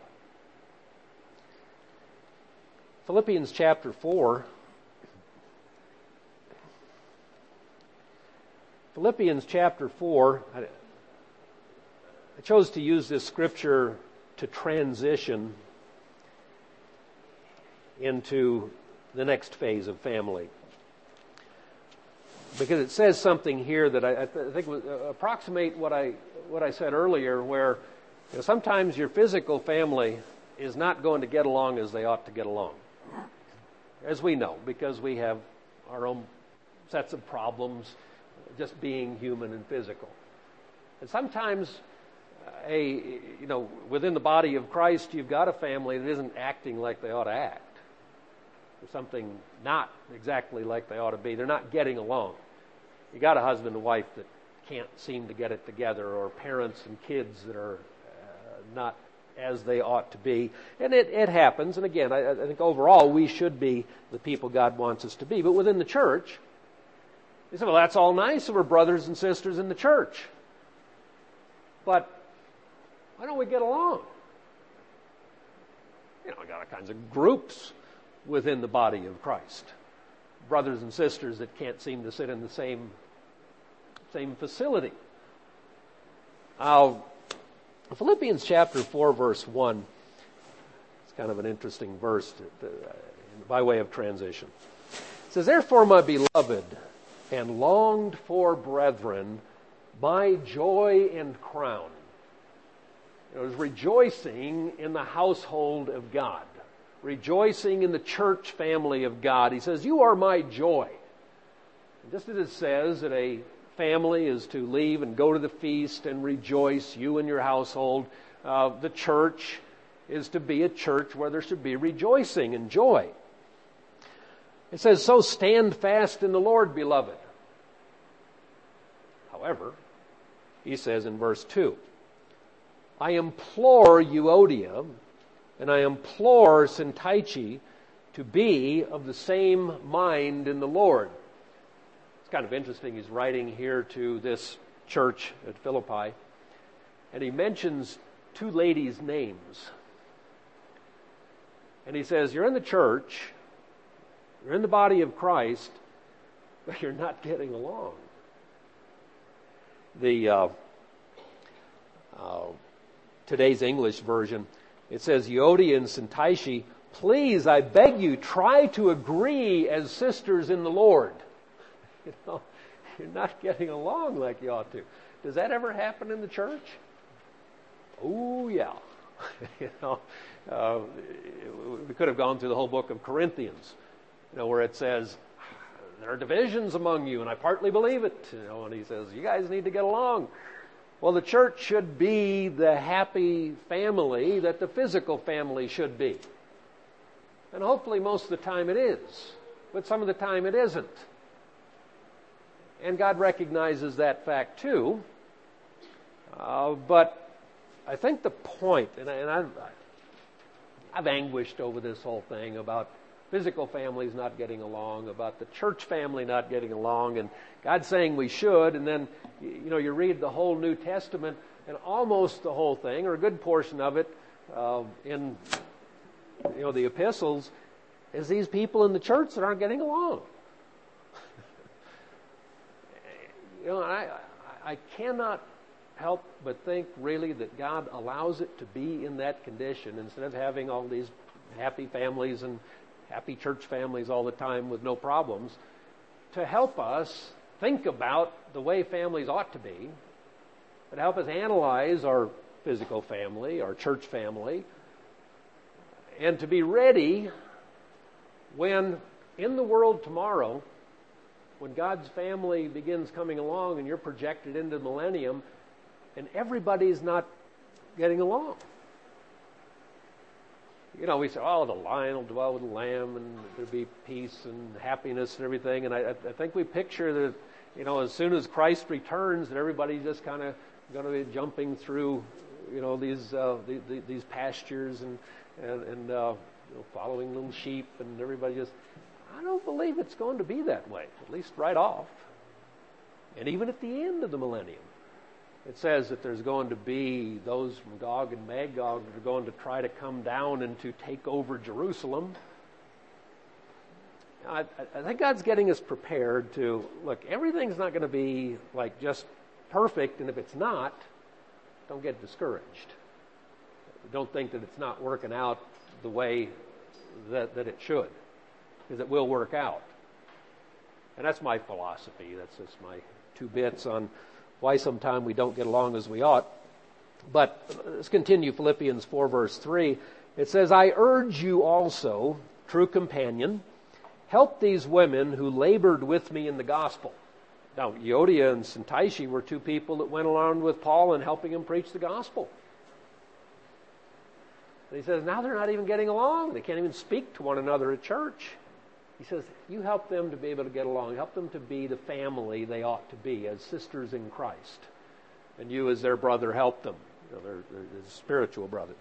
Speaker 1: Philippians chapter four. Philippians chapter four. I, I chose to use this scripture to transition into the next phase of family, because it says something here that I, I think would approximate what I what I said earlier, where, you know, sometimes your physical family is not going to get along as they ought to get along, as we know, because we have our own sets of problems. just being human and physical. And sometimes, a you know, within the body of Christ, you've got a family that isn't acting like they ought to act. There's something not exactly like they ought to be. They're not getting along. You got a husband and wife that can't seem to get it together, or parents and kids that are uh, not as they ought to be. And it, it happens. And again, I, I think overall we should be the people God wants us to be. But within the church, you say, well, that's all nice if we're brothers and sisters in the church. But why don't we get along? You know, we got all kinds of groups within the body of Christ. Brothers and sisters that can't seem to sit in the same same facility. Now, Philippians chapter four, verse one. It's kind of an interesting verse to, to, uh, by way of transition. It says, "Therefore, my beloved and longed for brethren, my joy and crown." It was rejoicing in the household of God. Rejoicing in the church family of God. He says, "You are my joy." And just as it says that a family is to leave and go to the feast and rejoice, you and your household, uh, the church is to be a church where there should be rejoicing and joy. It says, "So stand fast in the Lord, beloved." However, he says in verse two, "I implore Euodia and I implore Syntyche to be of the same mind in the Lord." It's kind of interesting. He's writing here to this church at Philippi, and he mentions two ladies' names. And he says, you're in the church, you're in the body of Christ, but you're not getting along. The uh, uh, today's English version, it says, "Euodia and Syntyche, please, I beg you, try to agree as sisters in the Lord." You know, you're not getting along like you ought to. Does that ever happen in the church? Oh, yeah. you know, uh, we could have gone through the whole book of Corinthians, you know, where it says, there are divisions among you, and I partly believe it. You know, and he says, you guys need to get along. Well, the church should be the happy family that the physical family should be. And hopefully most of the time it is. But some of the time it isn't. And God recognizes that fact too. Uh, but I think the point, and, I, and I've, I've anguished over this whole thing about physical families not getting along, about the church family not getting along, and God saying we should, and then, you know, you read the whole New Testament, and almost the whole thing, or a good portion of it, uh, in, you know, the epistles, is these people in the church that aren't getting along. you know, I, I cannot help but think really that God allows it to be in that condition instead of having all these happy families and happy church families all the time with no problems, to help us think about the way families ought to be, and help us analyze our physical family, our church family, and to be ready when in the world tomorrow, when God's family begins coming along and you're projected into the millennium and everybody's not getting along. You know, we say, oh, the lion will dwell with the lamb and there'll be peace and happiness and everything. And I, I think we picture that, you know, as soon as Christ returns, that everybody's just kind of going to be jumping through, you know, these uh, the, the, these pastures and, and, and uh, you know, following little sheep, and everybody just... I don't believe it's going to be that way, at least right off. And even at the end of the millennium, it says that there's going to be those from Gog and Magog that are going to try to come down and to take over Jerusalem. I, I think God's getting us prepared to, look, everything's not going to be like just perfect, and if it's not, don't get discouraged. Don't think that it's not working out the way that, that it should. Because it will work out. And that's my philosophy. That's just my two bits on why sometimes we don't get along as we ought. But let's continue Philippians four, verse three. It says, I urge you also, true companion, help these women who labored with me in the gospel. Now, Euodia and Syntyche were two people that went along with Paul in helping him preach the gospel. And he says, now they're not even getting along. They can't even speak to one another at church. He says, you help them to be able to get along. Help them to be the family they ought to be as sisters in Christ. And you as their brother help them. You know, their, their, their spiritual brother.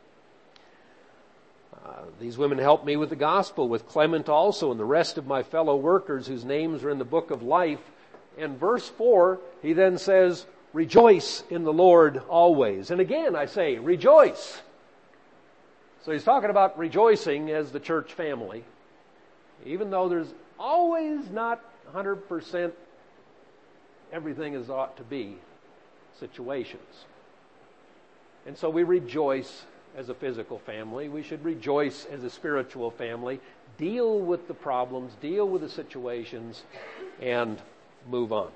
Speaker 1: Uh, these women helped me with the gospel, with Clement also and the rest of my fellow workers whose names are in the book of life. And verse four, he then says, rejoice in the Lord always. And again, I say, rejoice. So he's talking about rejoicing as the church family, even though there's always not one hundred percent everything as ought to be situations. And so we rejoice as a physical family. We should rejoice as a spiritual family. Deal with the problems, deal with the situations, and move on.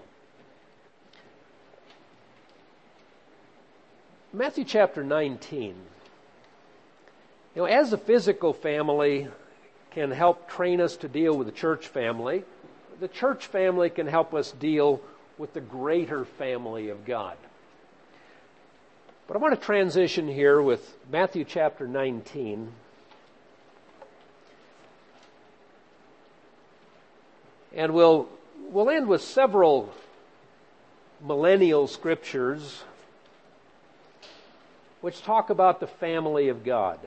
Speaker 1: Matthew chapter nineteen. You know, as a physical family can help train us to deal with the church family, the church family can help us deal with the greater family of God. But I want to transition here with Matthew chapter nineteen. And we'll, we'll end with several millennial scriptures which talk about the family of God.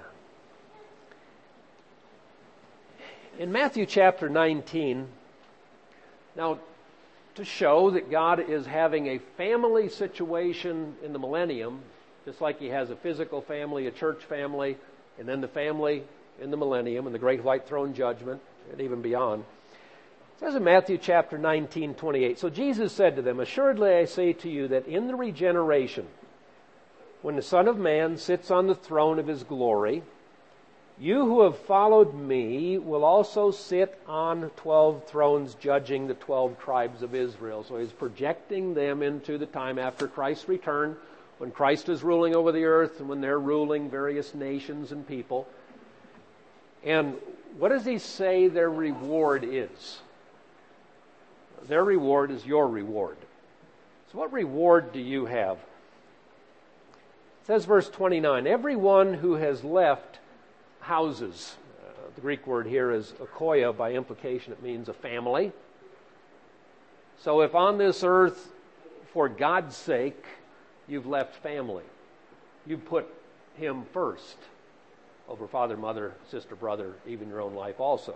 Speaker 1: In Matthew chapter nineteen, now to show that God is having a family situation in the millennium, just like He has a physical family, a church family, and then the family in the millennium and the great white throne judgment, and even beyond. It says in Matthew chapter nineteen, twenty-eight, so Jesus said to them, assuredly I say to you that in the regeneration, when the Son of Man sits on the throne of His glory, you who have followed me will also sit on twelve thrones judging the twelve tribes of Israel. So He's projecting them into the time after Christ's return, when Christ is ruling over the earth and when they're ruling various nations and people. And what does He say their reward is? Their reward is your reward. So what reward do you have? It says verse twenty-nine, everyone who has left houses, uh, the Greek word here is akoia, by implication it means a family. So if on this earth, for God's sake, you've left family, you've put Him first over father, mother, sister, brother, even your own life also.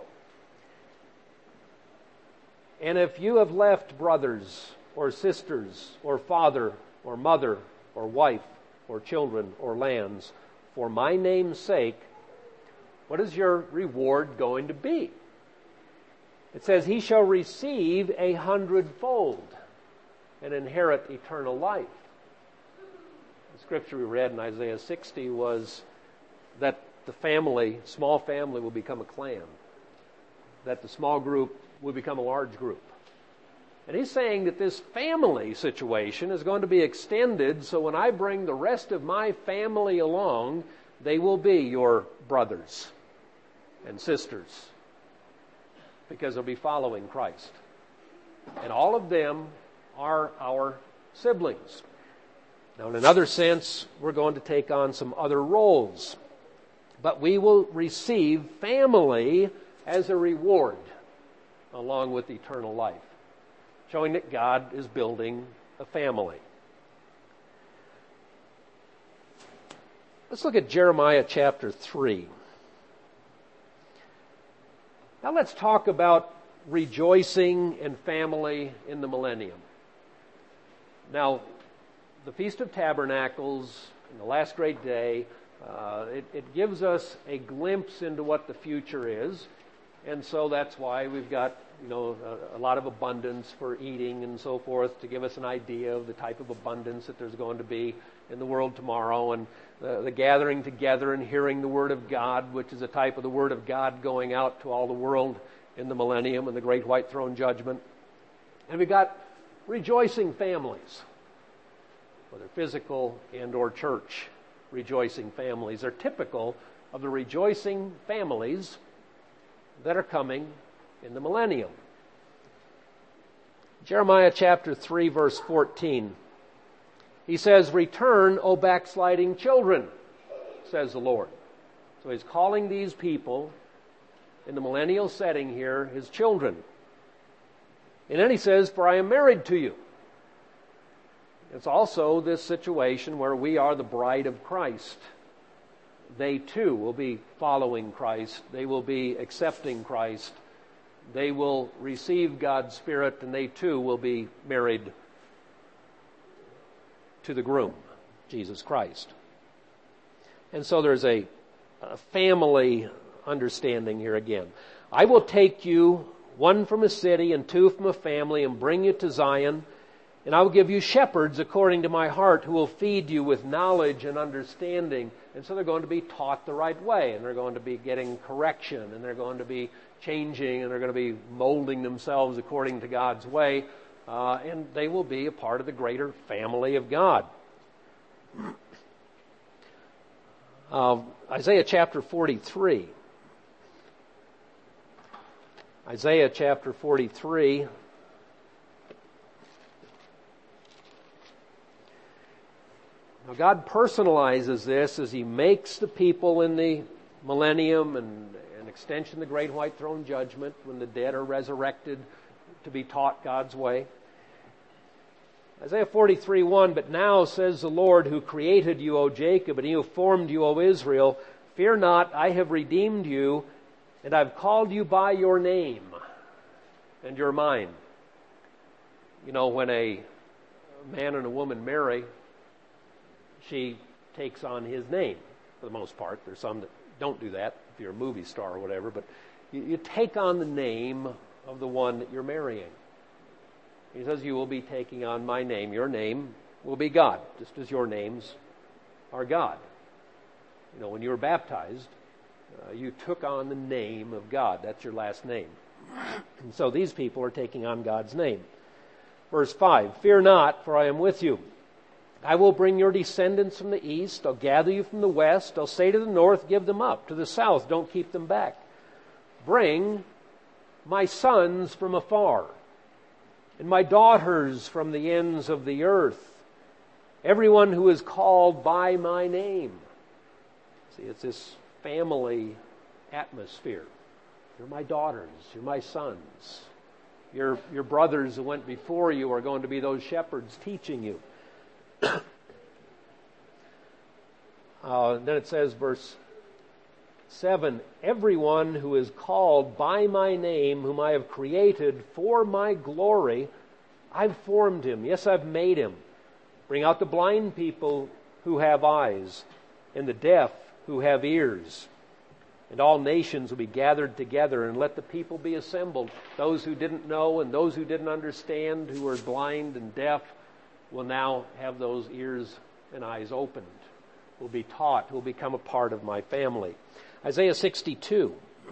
Speaker 1: And if you have left brothers or sisters or father or mother or wife or children or lands for my name's sake, what is your reward going to be? It says, he shall receive a hundredfold and inherit eternal life. The scripture we read in Isaiah sixty was that the family, small family, will become a clan. That the small group will become a large group. And he's saying that this family situation is going to be extended, so when I bring the rest of my family along, they will be your brothers and sisters, because they'll be following Christ. And all of them are our siblings. Now, in another sense, we're going to take on some other roles. But we will receive family as a reward along with eternal life, showing that God is building a family. Let's look at Jeremiah chapter three. Now let's talk about rejoicing and family in the millennium. Now, the Feast of Tabernacles, and the last great day, uh, it, it gives us a glimpse into what the future is. And so that's why we've got, you know, a, a lot of abundance for eating and so forth, to give us an idea of the type of abundance that there's going to be in the world tomorrow, and the, the gathering together and hearing the Word of God, which is a type of the Word of God going out to all the world in the millennium and the great white throne judgment. And we've got rejoicing families, whether physical and or church rejoicing families, are typical of the rejoicing families that are coming in the millennium. Jeremiah chapter three, verse fourteen. He says, "Return, O backsliding children," says the Lord. So he's calling these people in the millennial setting here his children. And then he says, "For I am married to you." It's also this situation where we are the bride of Christ. They too will be following Christ. They will be accepting Christ. They will receive God's Spirit, and they too will be married to the groom, Jesus Christ. And so there's a, a family understanding here again. "I will take you, one from a city and two from a family, and bring you to Zion. And I will give you shepherds according to my heart, who will feed you with knowledge and understanding." And so they're going to be taught the right way, and they're going to be getting correction, and they're going to be changing, and they're going to be molding themselves according to God's way. Uh, and they will be a part of the greater family of God. Uh, Isaiah chapter forty-three. Isaiah chapter forty-three. Now God personalizes this as He makes the people in the millennium and an extension of the great white throne judgment, when the dead are resurrected, to be taught God's way. Isaiah forty-three, one, "But now, says the Lord, who created you, O Jacob, and He who formed you, O Israel, fear not, I have redeemed you, and I've called you by your name, and you're mine." You know, when a man and a woman marry, she takes on his name, for the most part. There's some that don't do that, if you're a movie star or whatever, but you, you take on the name of the one that you're marrying. He says, "You will be taking on my name." Your name will be God, just as your names are God. You know, when you were baptized, uh, you took on the name of God. That's your last name. And so these people are taking on God's name. Verse five, "Fear not, for I am with you. I will bring your descendants from the east. I'll gather you from the west. I'll say to the north, give them up. To the south, don't keep them back. Bring my sons from afar, and my daughters from the ends of the earth. Everyone who is called by my name." See, it's this family atmosphere. You're my daughters. You're my sons. Your, your brothers who went before you are going to be those shepherds teaching you. uh, then it says, verse seven, "Everyone who is called by my name, whom I have created for my glory, I've formed him. Yes, I've made him. Bring out the blind people who have eyes, and the deaf who have ears. And all nations will be gathered together, and let the people be assembled. Those who didn't know and those who didn't understand, who were blind and deaf, will now have those ears and eyes opened, will be taught, will become a part of my family." Isaiah sixty-two.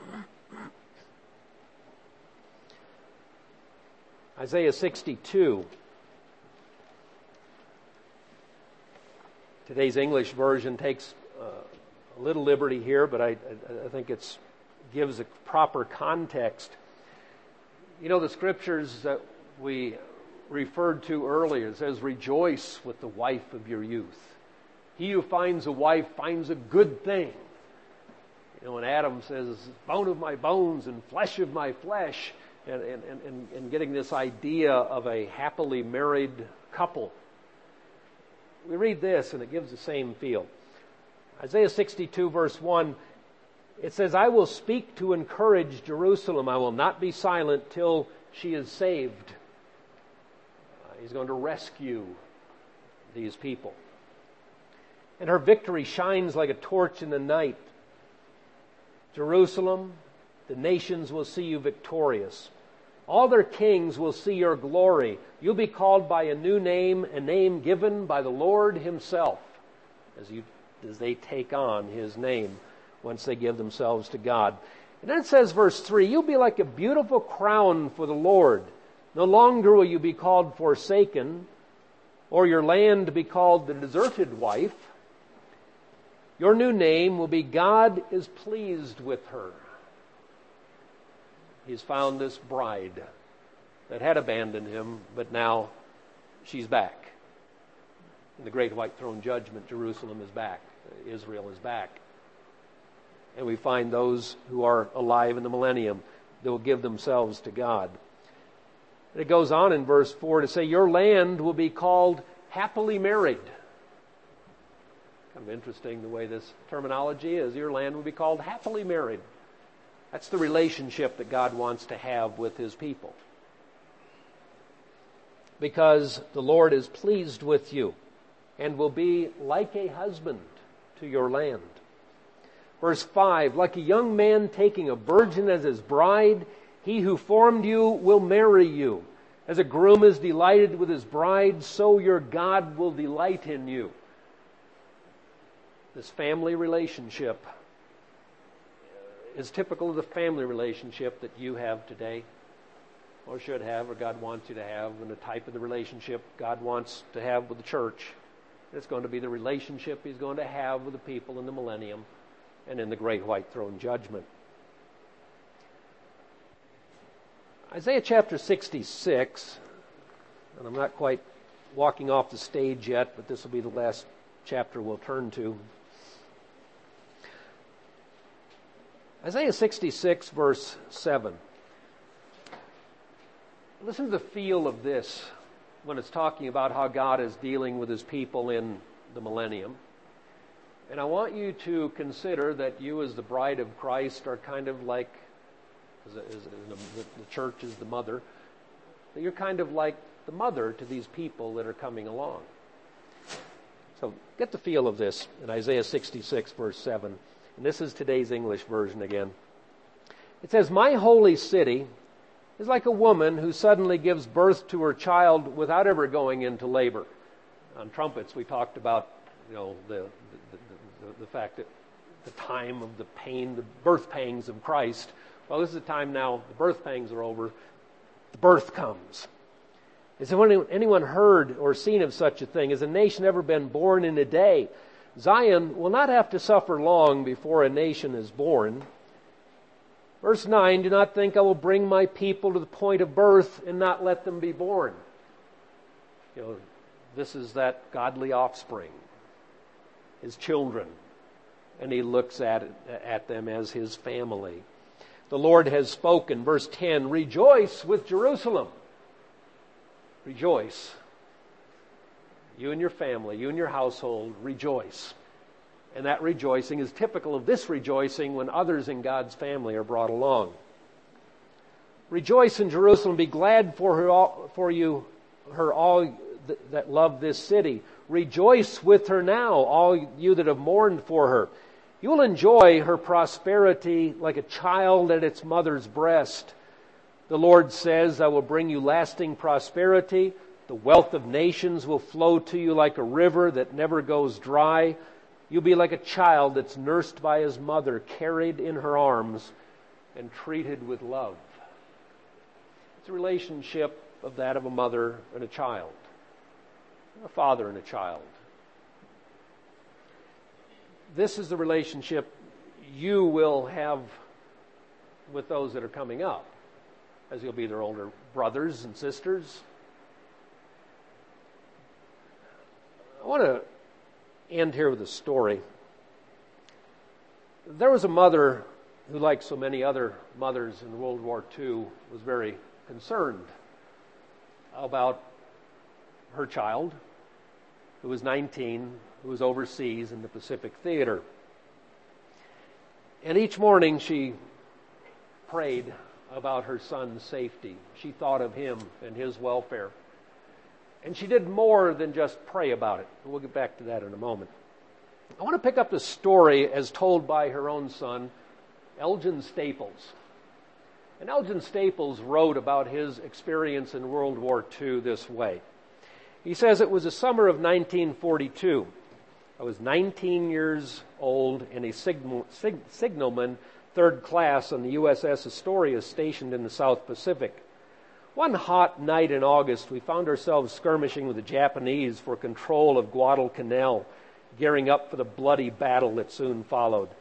Speaker 1: Isaiah sixty-two. Today's English version takes uh, a little liberty here, but I, I, I think it gives a proper context. You know, the scriptures that we referred to earlier, it says, "Rejoice with the wife of your youth. He who finds a wife finds a good thing." You know, when Adam says, "Bone of my bones and flesh of my flesh," and, and, and, and getting this idea of a happily married couple. We read this and it gives the same feel. Isaiah sixty-two, verse one, it says, "I will speak to encourage Jerusalem. I will not be silent till she is saved." He's going to rescue these people. "And her victory shines like a torch in the night. Jerusalem, the nations will see you victorious. All their kings will see your glory. You'll be called by a new name, a name given by the Lord Himself," as you, as they take on His name once they give themselves to God. And then it says, verse three, "You'll be like a beautiful crown for the Lord. No longer will you be called forsaken, or your land be called the deserted wife. Your new name will be God is pleased with her." He's found this bride that had abandoned him, but now she's back. In the great white throne judgment, Jerusalem is back. Israel is back. And we find those who are alive in the millennium that will give themselves to God. And it goes on in verse four to say, your land will be called happily married. Kind of interesting the way this terminology is. Your land will be called happily married. That's the relationship that God wants to have with His people. Because the Lord is pleased with you and will be like a husband to your land. Verse five, like a young man taking a virgin as his bride, he who formed you will marry you. As a groom is delighted with his bride, so your God will delight in you. This family relationship is typical of the family relationship that you have today, or should have, or God wants you to have, and the type of the relationship God wants to have with the church. It's going to be the relationship He's going to have with the people in the millennium and in the great white throne judgment. Isaiah chapter sixty-six, and I'm not quite walking off the stage yet, but this will be the last chapter we'll turn to. Isaiah sixty-six, verse seven. Listen to the feel of this when it's talking about how God is dealing with His people in the millennium. And I want you to consider that you as the bride of Christ are kind of like, as, as, as the, the church is the mother, that you're kind of like the mother to these people that are coming along. So get the feel of this in Isaiah sixty-six, verse seven. And this is today's English version again. It says, my holy city is like a woman who suddenly gives birth to her child without ever going into labor. On trumpets, we talked about, you know, the the, the, the fact that the time of the pain, the birth pangs of Christ. Well, this is the time now, the birth pangs are over, the birth comes. Has anyone heard or seen of such a thing? Has a nation ever been born in a day? Zion will not have to suffer long before a nation is born. Verse nine, do not think I will bring my people to the point of birth and not let them be born. You know, this is that godly offspring, His children, and He looks at it, at them as His family. The Lord has spoken. Verse ten, rejoice with Jerusalem. Rejoice. You and your family, you and your household, rejoice. And that rejoicing is typical of this rejoicing when others in God's family are brought along. Rejoice in Jerusalem. Be glad for her, all, for you, her all th- that love this city. Rejoice with her now, all you that have mourned for her. You will enjoy her prosperity like a child at its mother's breast. The Lord says, I will bring you lasting prosperity. The wealth of nations will flow to you like a river that never goes dry. You'll be like a child that's nursed by his mother, carried in her arms, and treated with love. It's a relationship of that of a mother and a child, a father and a child. This is the relationship you will have with those that are coming up, as you'll be their older brothers and sisters. I want to end here with a story. There was a mother who, like so many other mothers in World War Two, was very concerned about her child, who was nineteen, who was overseas in the Pacific Theater. And each morning she prayed about her son's safety. She thought of him and his welfare. And she did more than just pray about it. We'll get back to that in a moment. I want to pick up the story as told by her own son, Elgin Staples. And Elgin Staples wrote about his experience in World War Two this way. He says, it was the summer of nineteen forty-two. I was nineteen years old and a signal, sig, signalman third class on the U S S Astoria stationed in the South Pacific. One hot night in August, we found ourselves skirmishing with the Japanese for control of Guadalcanal, gearing up for the bloody battle that soon followed.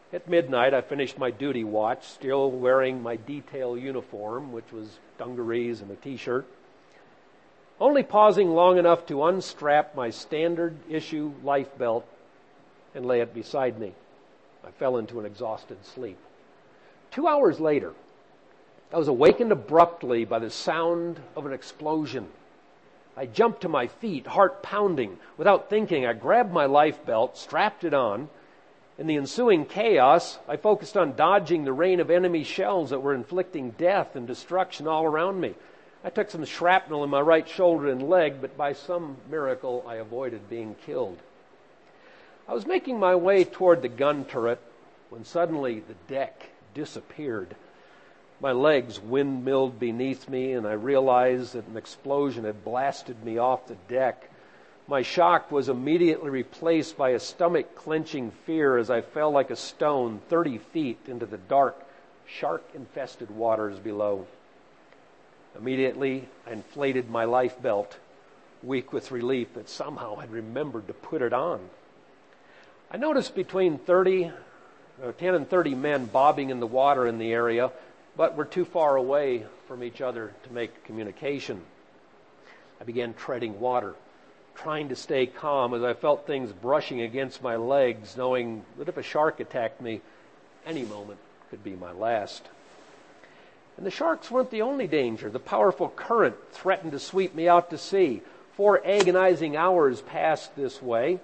Speaker 1: At midnight, I finished my duty watch, still wearing my detail uniform, which was dungarees and a t-shirt, only pausing long enough to unstrap my standard issue life belt and lay it beside me. I fell into an exhausted sleep. Two hours later, I was awakened abruptly by the sound of an explosion. I jumped to my feet, heart pounding. Without thinking, I grabbed my life belt, strapped it on. In the ensuing chaos, I focused on dodging the rain of enemy shells that were inflicting death and destruction all around me. I took some shrapnel in my right shoulder and leg, but by some miracle, I avoided being killed. I was making my way toward the gun turret when suddenly the deck disappeared. My legs windmilled beneath me, and I realized that an explosion had blasted me off the deck. My shock was immediately replaced by a stomach-clenching fear as I fell like a stone thirty feet into the dark, shark-infested waters below. Immediately, I inflated my life belt, weak with relief that somehow I'd remembered to put it on. I noticed between thirty, uh, ten and thirty men bobbing in the water in the area, but were too far away from each other to make communication. I began treading water, trying to stay calm as I felt things brushing against my legs, knowing that if a shark attacked me, any moment could be my last. And the sharks weren't the only danger. The powerful current threatened to sweep me out to sea. Four agonizing hours passed this way.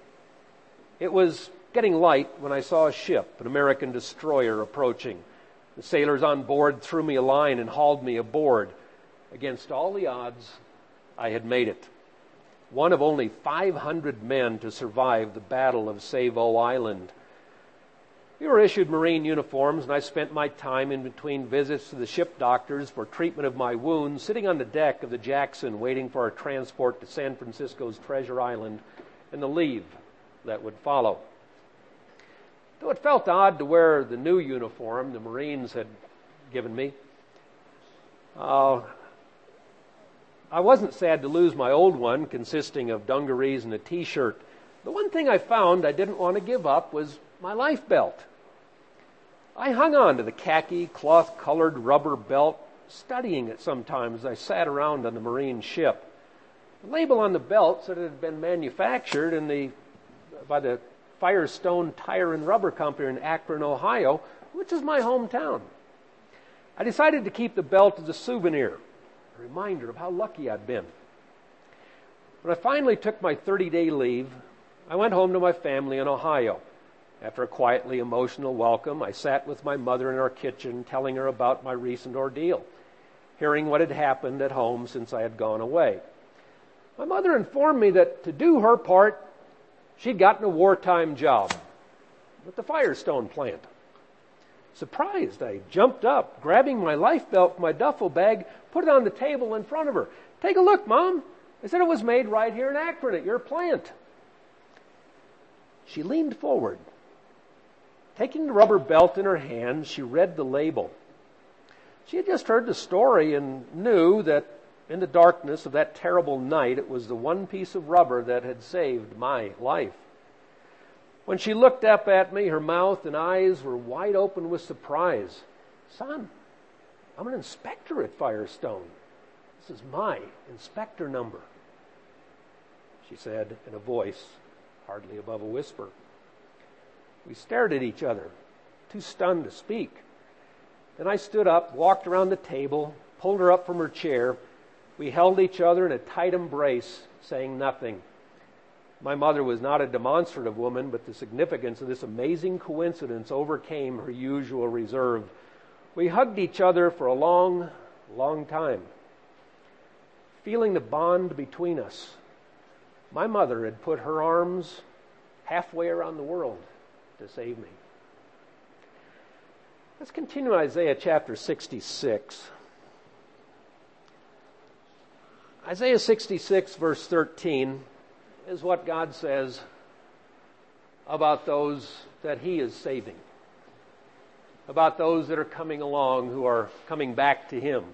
Speaker 1: It was getting light when I saw a ship, an American destroyer, approaching. The sailors on board threw me a line and hauled me aboard. Against all the odds, I had made it. One of only five hundred men to survive the Battle of Savo Island. We were issued Marine uniforms, and I spent my time in between visits to the ship doctors for treatment of my wounds, sitting on the deck of the Jackson, waiting for our transport to San Francisco's Treasure Island and the leave that would follow. Though it felt odd to wear the new uniform the Marines had given me, uh, I wasn't sad to lose my old one, consisting of dungarees and a t-shirt. The one thing I found I didn't want to give up was my life belt. I hung on to the khaki, cloth-colored rubber belt, studying it sometimes as I sat around on the Marine ship. The label on the belt said it had been manufactured in the by the Firestone Tire and Rubber Company in Akron, Ohio, which is my hometown. I decided to keep the belt as a souvenir, a reminder of how lucky I'd been. When I finally took my thirty-day leave, I went home to my family in Ohio. After a quietly emotional welcome, I sat with my mother in our kitchen, telling her about my recent ordeal, hearing what had happened at home since I had gone away. My mother informed me that to do her part, she'd gotten a wartime job with the Firestone plant. Surprised, I jumped up, grabbing my life belt from my duffel bag, put it on the table in front of her. "Take a look, Mom. I said it was made right here in Akron at your plant." She leaned forward. Taking the rubber belt in her hand, she read the label. She had just heard the story and knew that in the darkness of that terrible night, it was the one piece of rubber that had saved my life. When she looked up at me, her mouth and eyes were wide open with surprise. "Son, I'm an inspector at Firestone. This is my inspector number," she said in a voice hardly above a whisper. We stared at each other, too stunned to speak. Then I stood up, walked around the table, pulled her up from her chair. We held each other in a tight embrace, saying nothing. My mother was not a demonstrative woman, but the significance of this amazing coincidence overcame her usual reserve. We hugged each other for a long, long time, feeling the bond between us. My mother had put her arms halfway around the world to save me. Let's continue Isaiah chapter sixty-six. Isaiah sixty-six verse thirteen is what God says about those that He is saving, about those that are coming along who are coming back to Him.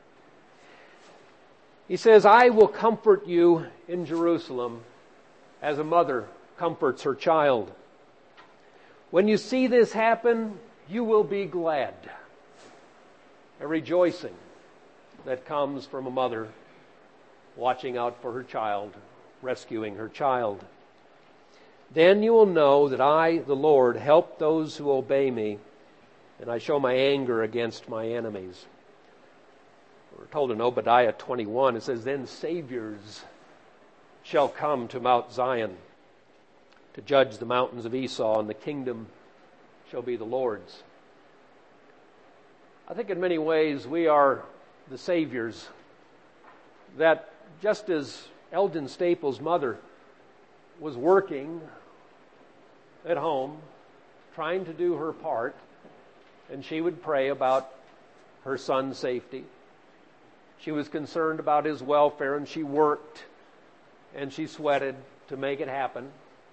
Speaker 1: He says, "I will comfort you in Jerusalem as a mother comforts her child. When you see this happen, you will be glad. A rejoicing that comes from a mother watching out for her child, rescuing her child. Then you will know that I, the Lord, help those who obey me, and I show my anger against my enemies. We're told in Obadiah twenty-one, it says, then saviors shall come to Mount Zion to judge the mountains of Esau, and the kingdom shall be the Lord's. I think in many ways we are the saviors that, just as Eldon Staples' mother was working at home, trying to do her part, and she would pray about her son's safety. She was concerned about his welfare, and she worked and she sweated to make it happen.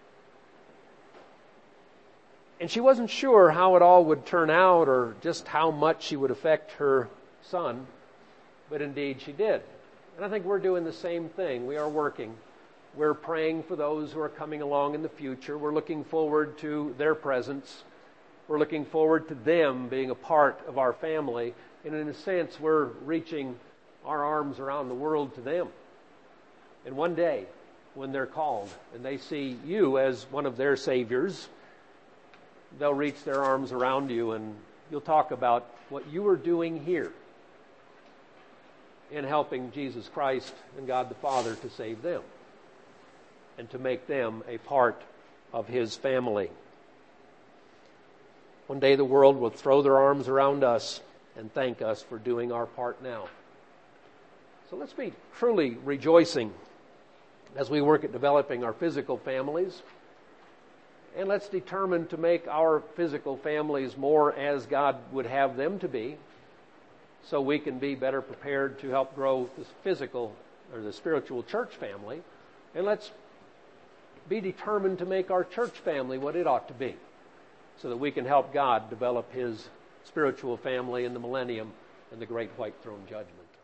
Speaker 1: And she wasn't sure how it all would turn out or just how much she would affect her son, but indeed she did. And I think we're doing the same thing. We are working. We're praying for those who are coming along in the future. We're looking forward to their presence. We're looking forward to them being a part of our family. And in a sense, we're reaching our arms around the world to them. And one day, when they're called and they see you as one of their saviors, they'll reach their arms around you and you'll talk about what you are doing here in helping Jesus Christ and God the Father to save them and to make them a part of His family. One day the world will throw their arms around us and thank us for doing our part now. So let's be truly rejoicing as we work at developing our physical families. And let's determine to make our physical families more as God would have them to be, so we can be better prepared to help grow this physical or the spiritual church family. And let's be determined to make our church family what it ought to be, so that we can help God develop His spiritual family in the millennium and the great white throne judgment.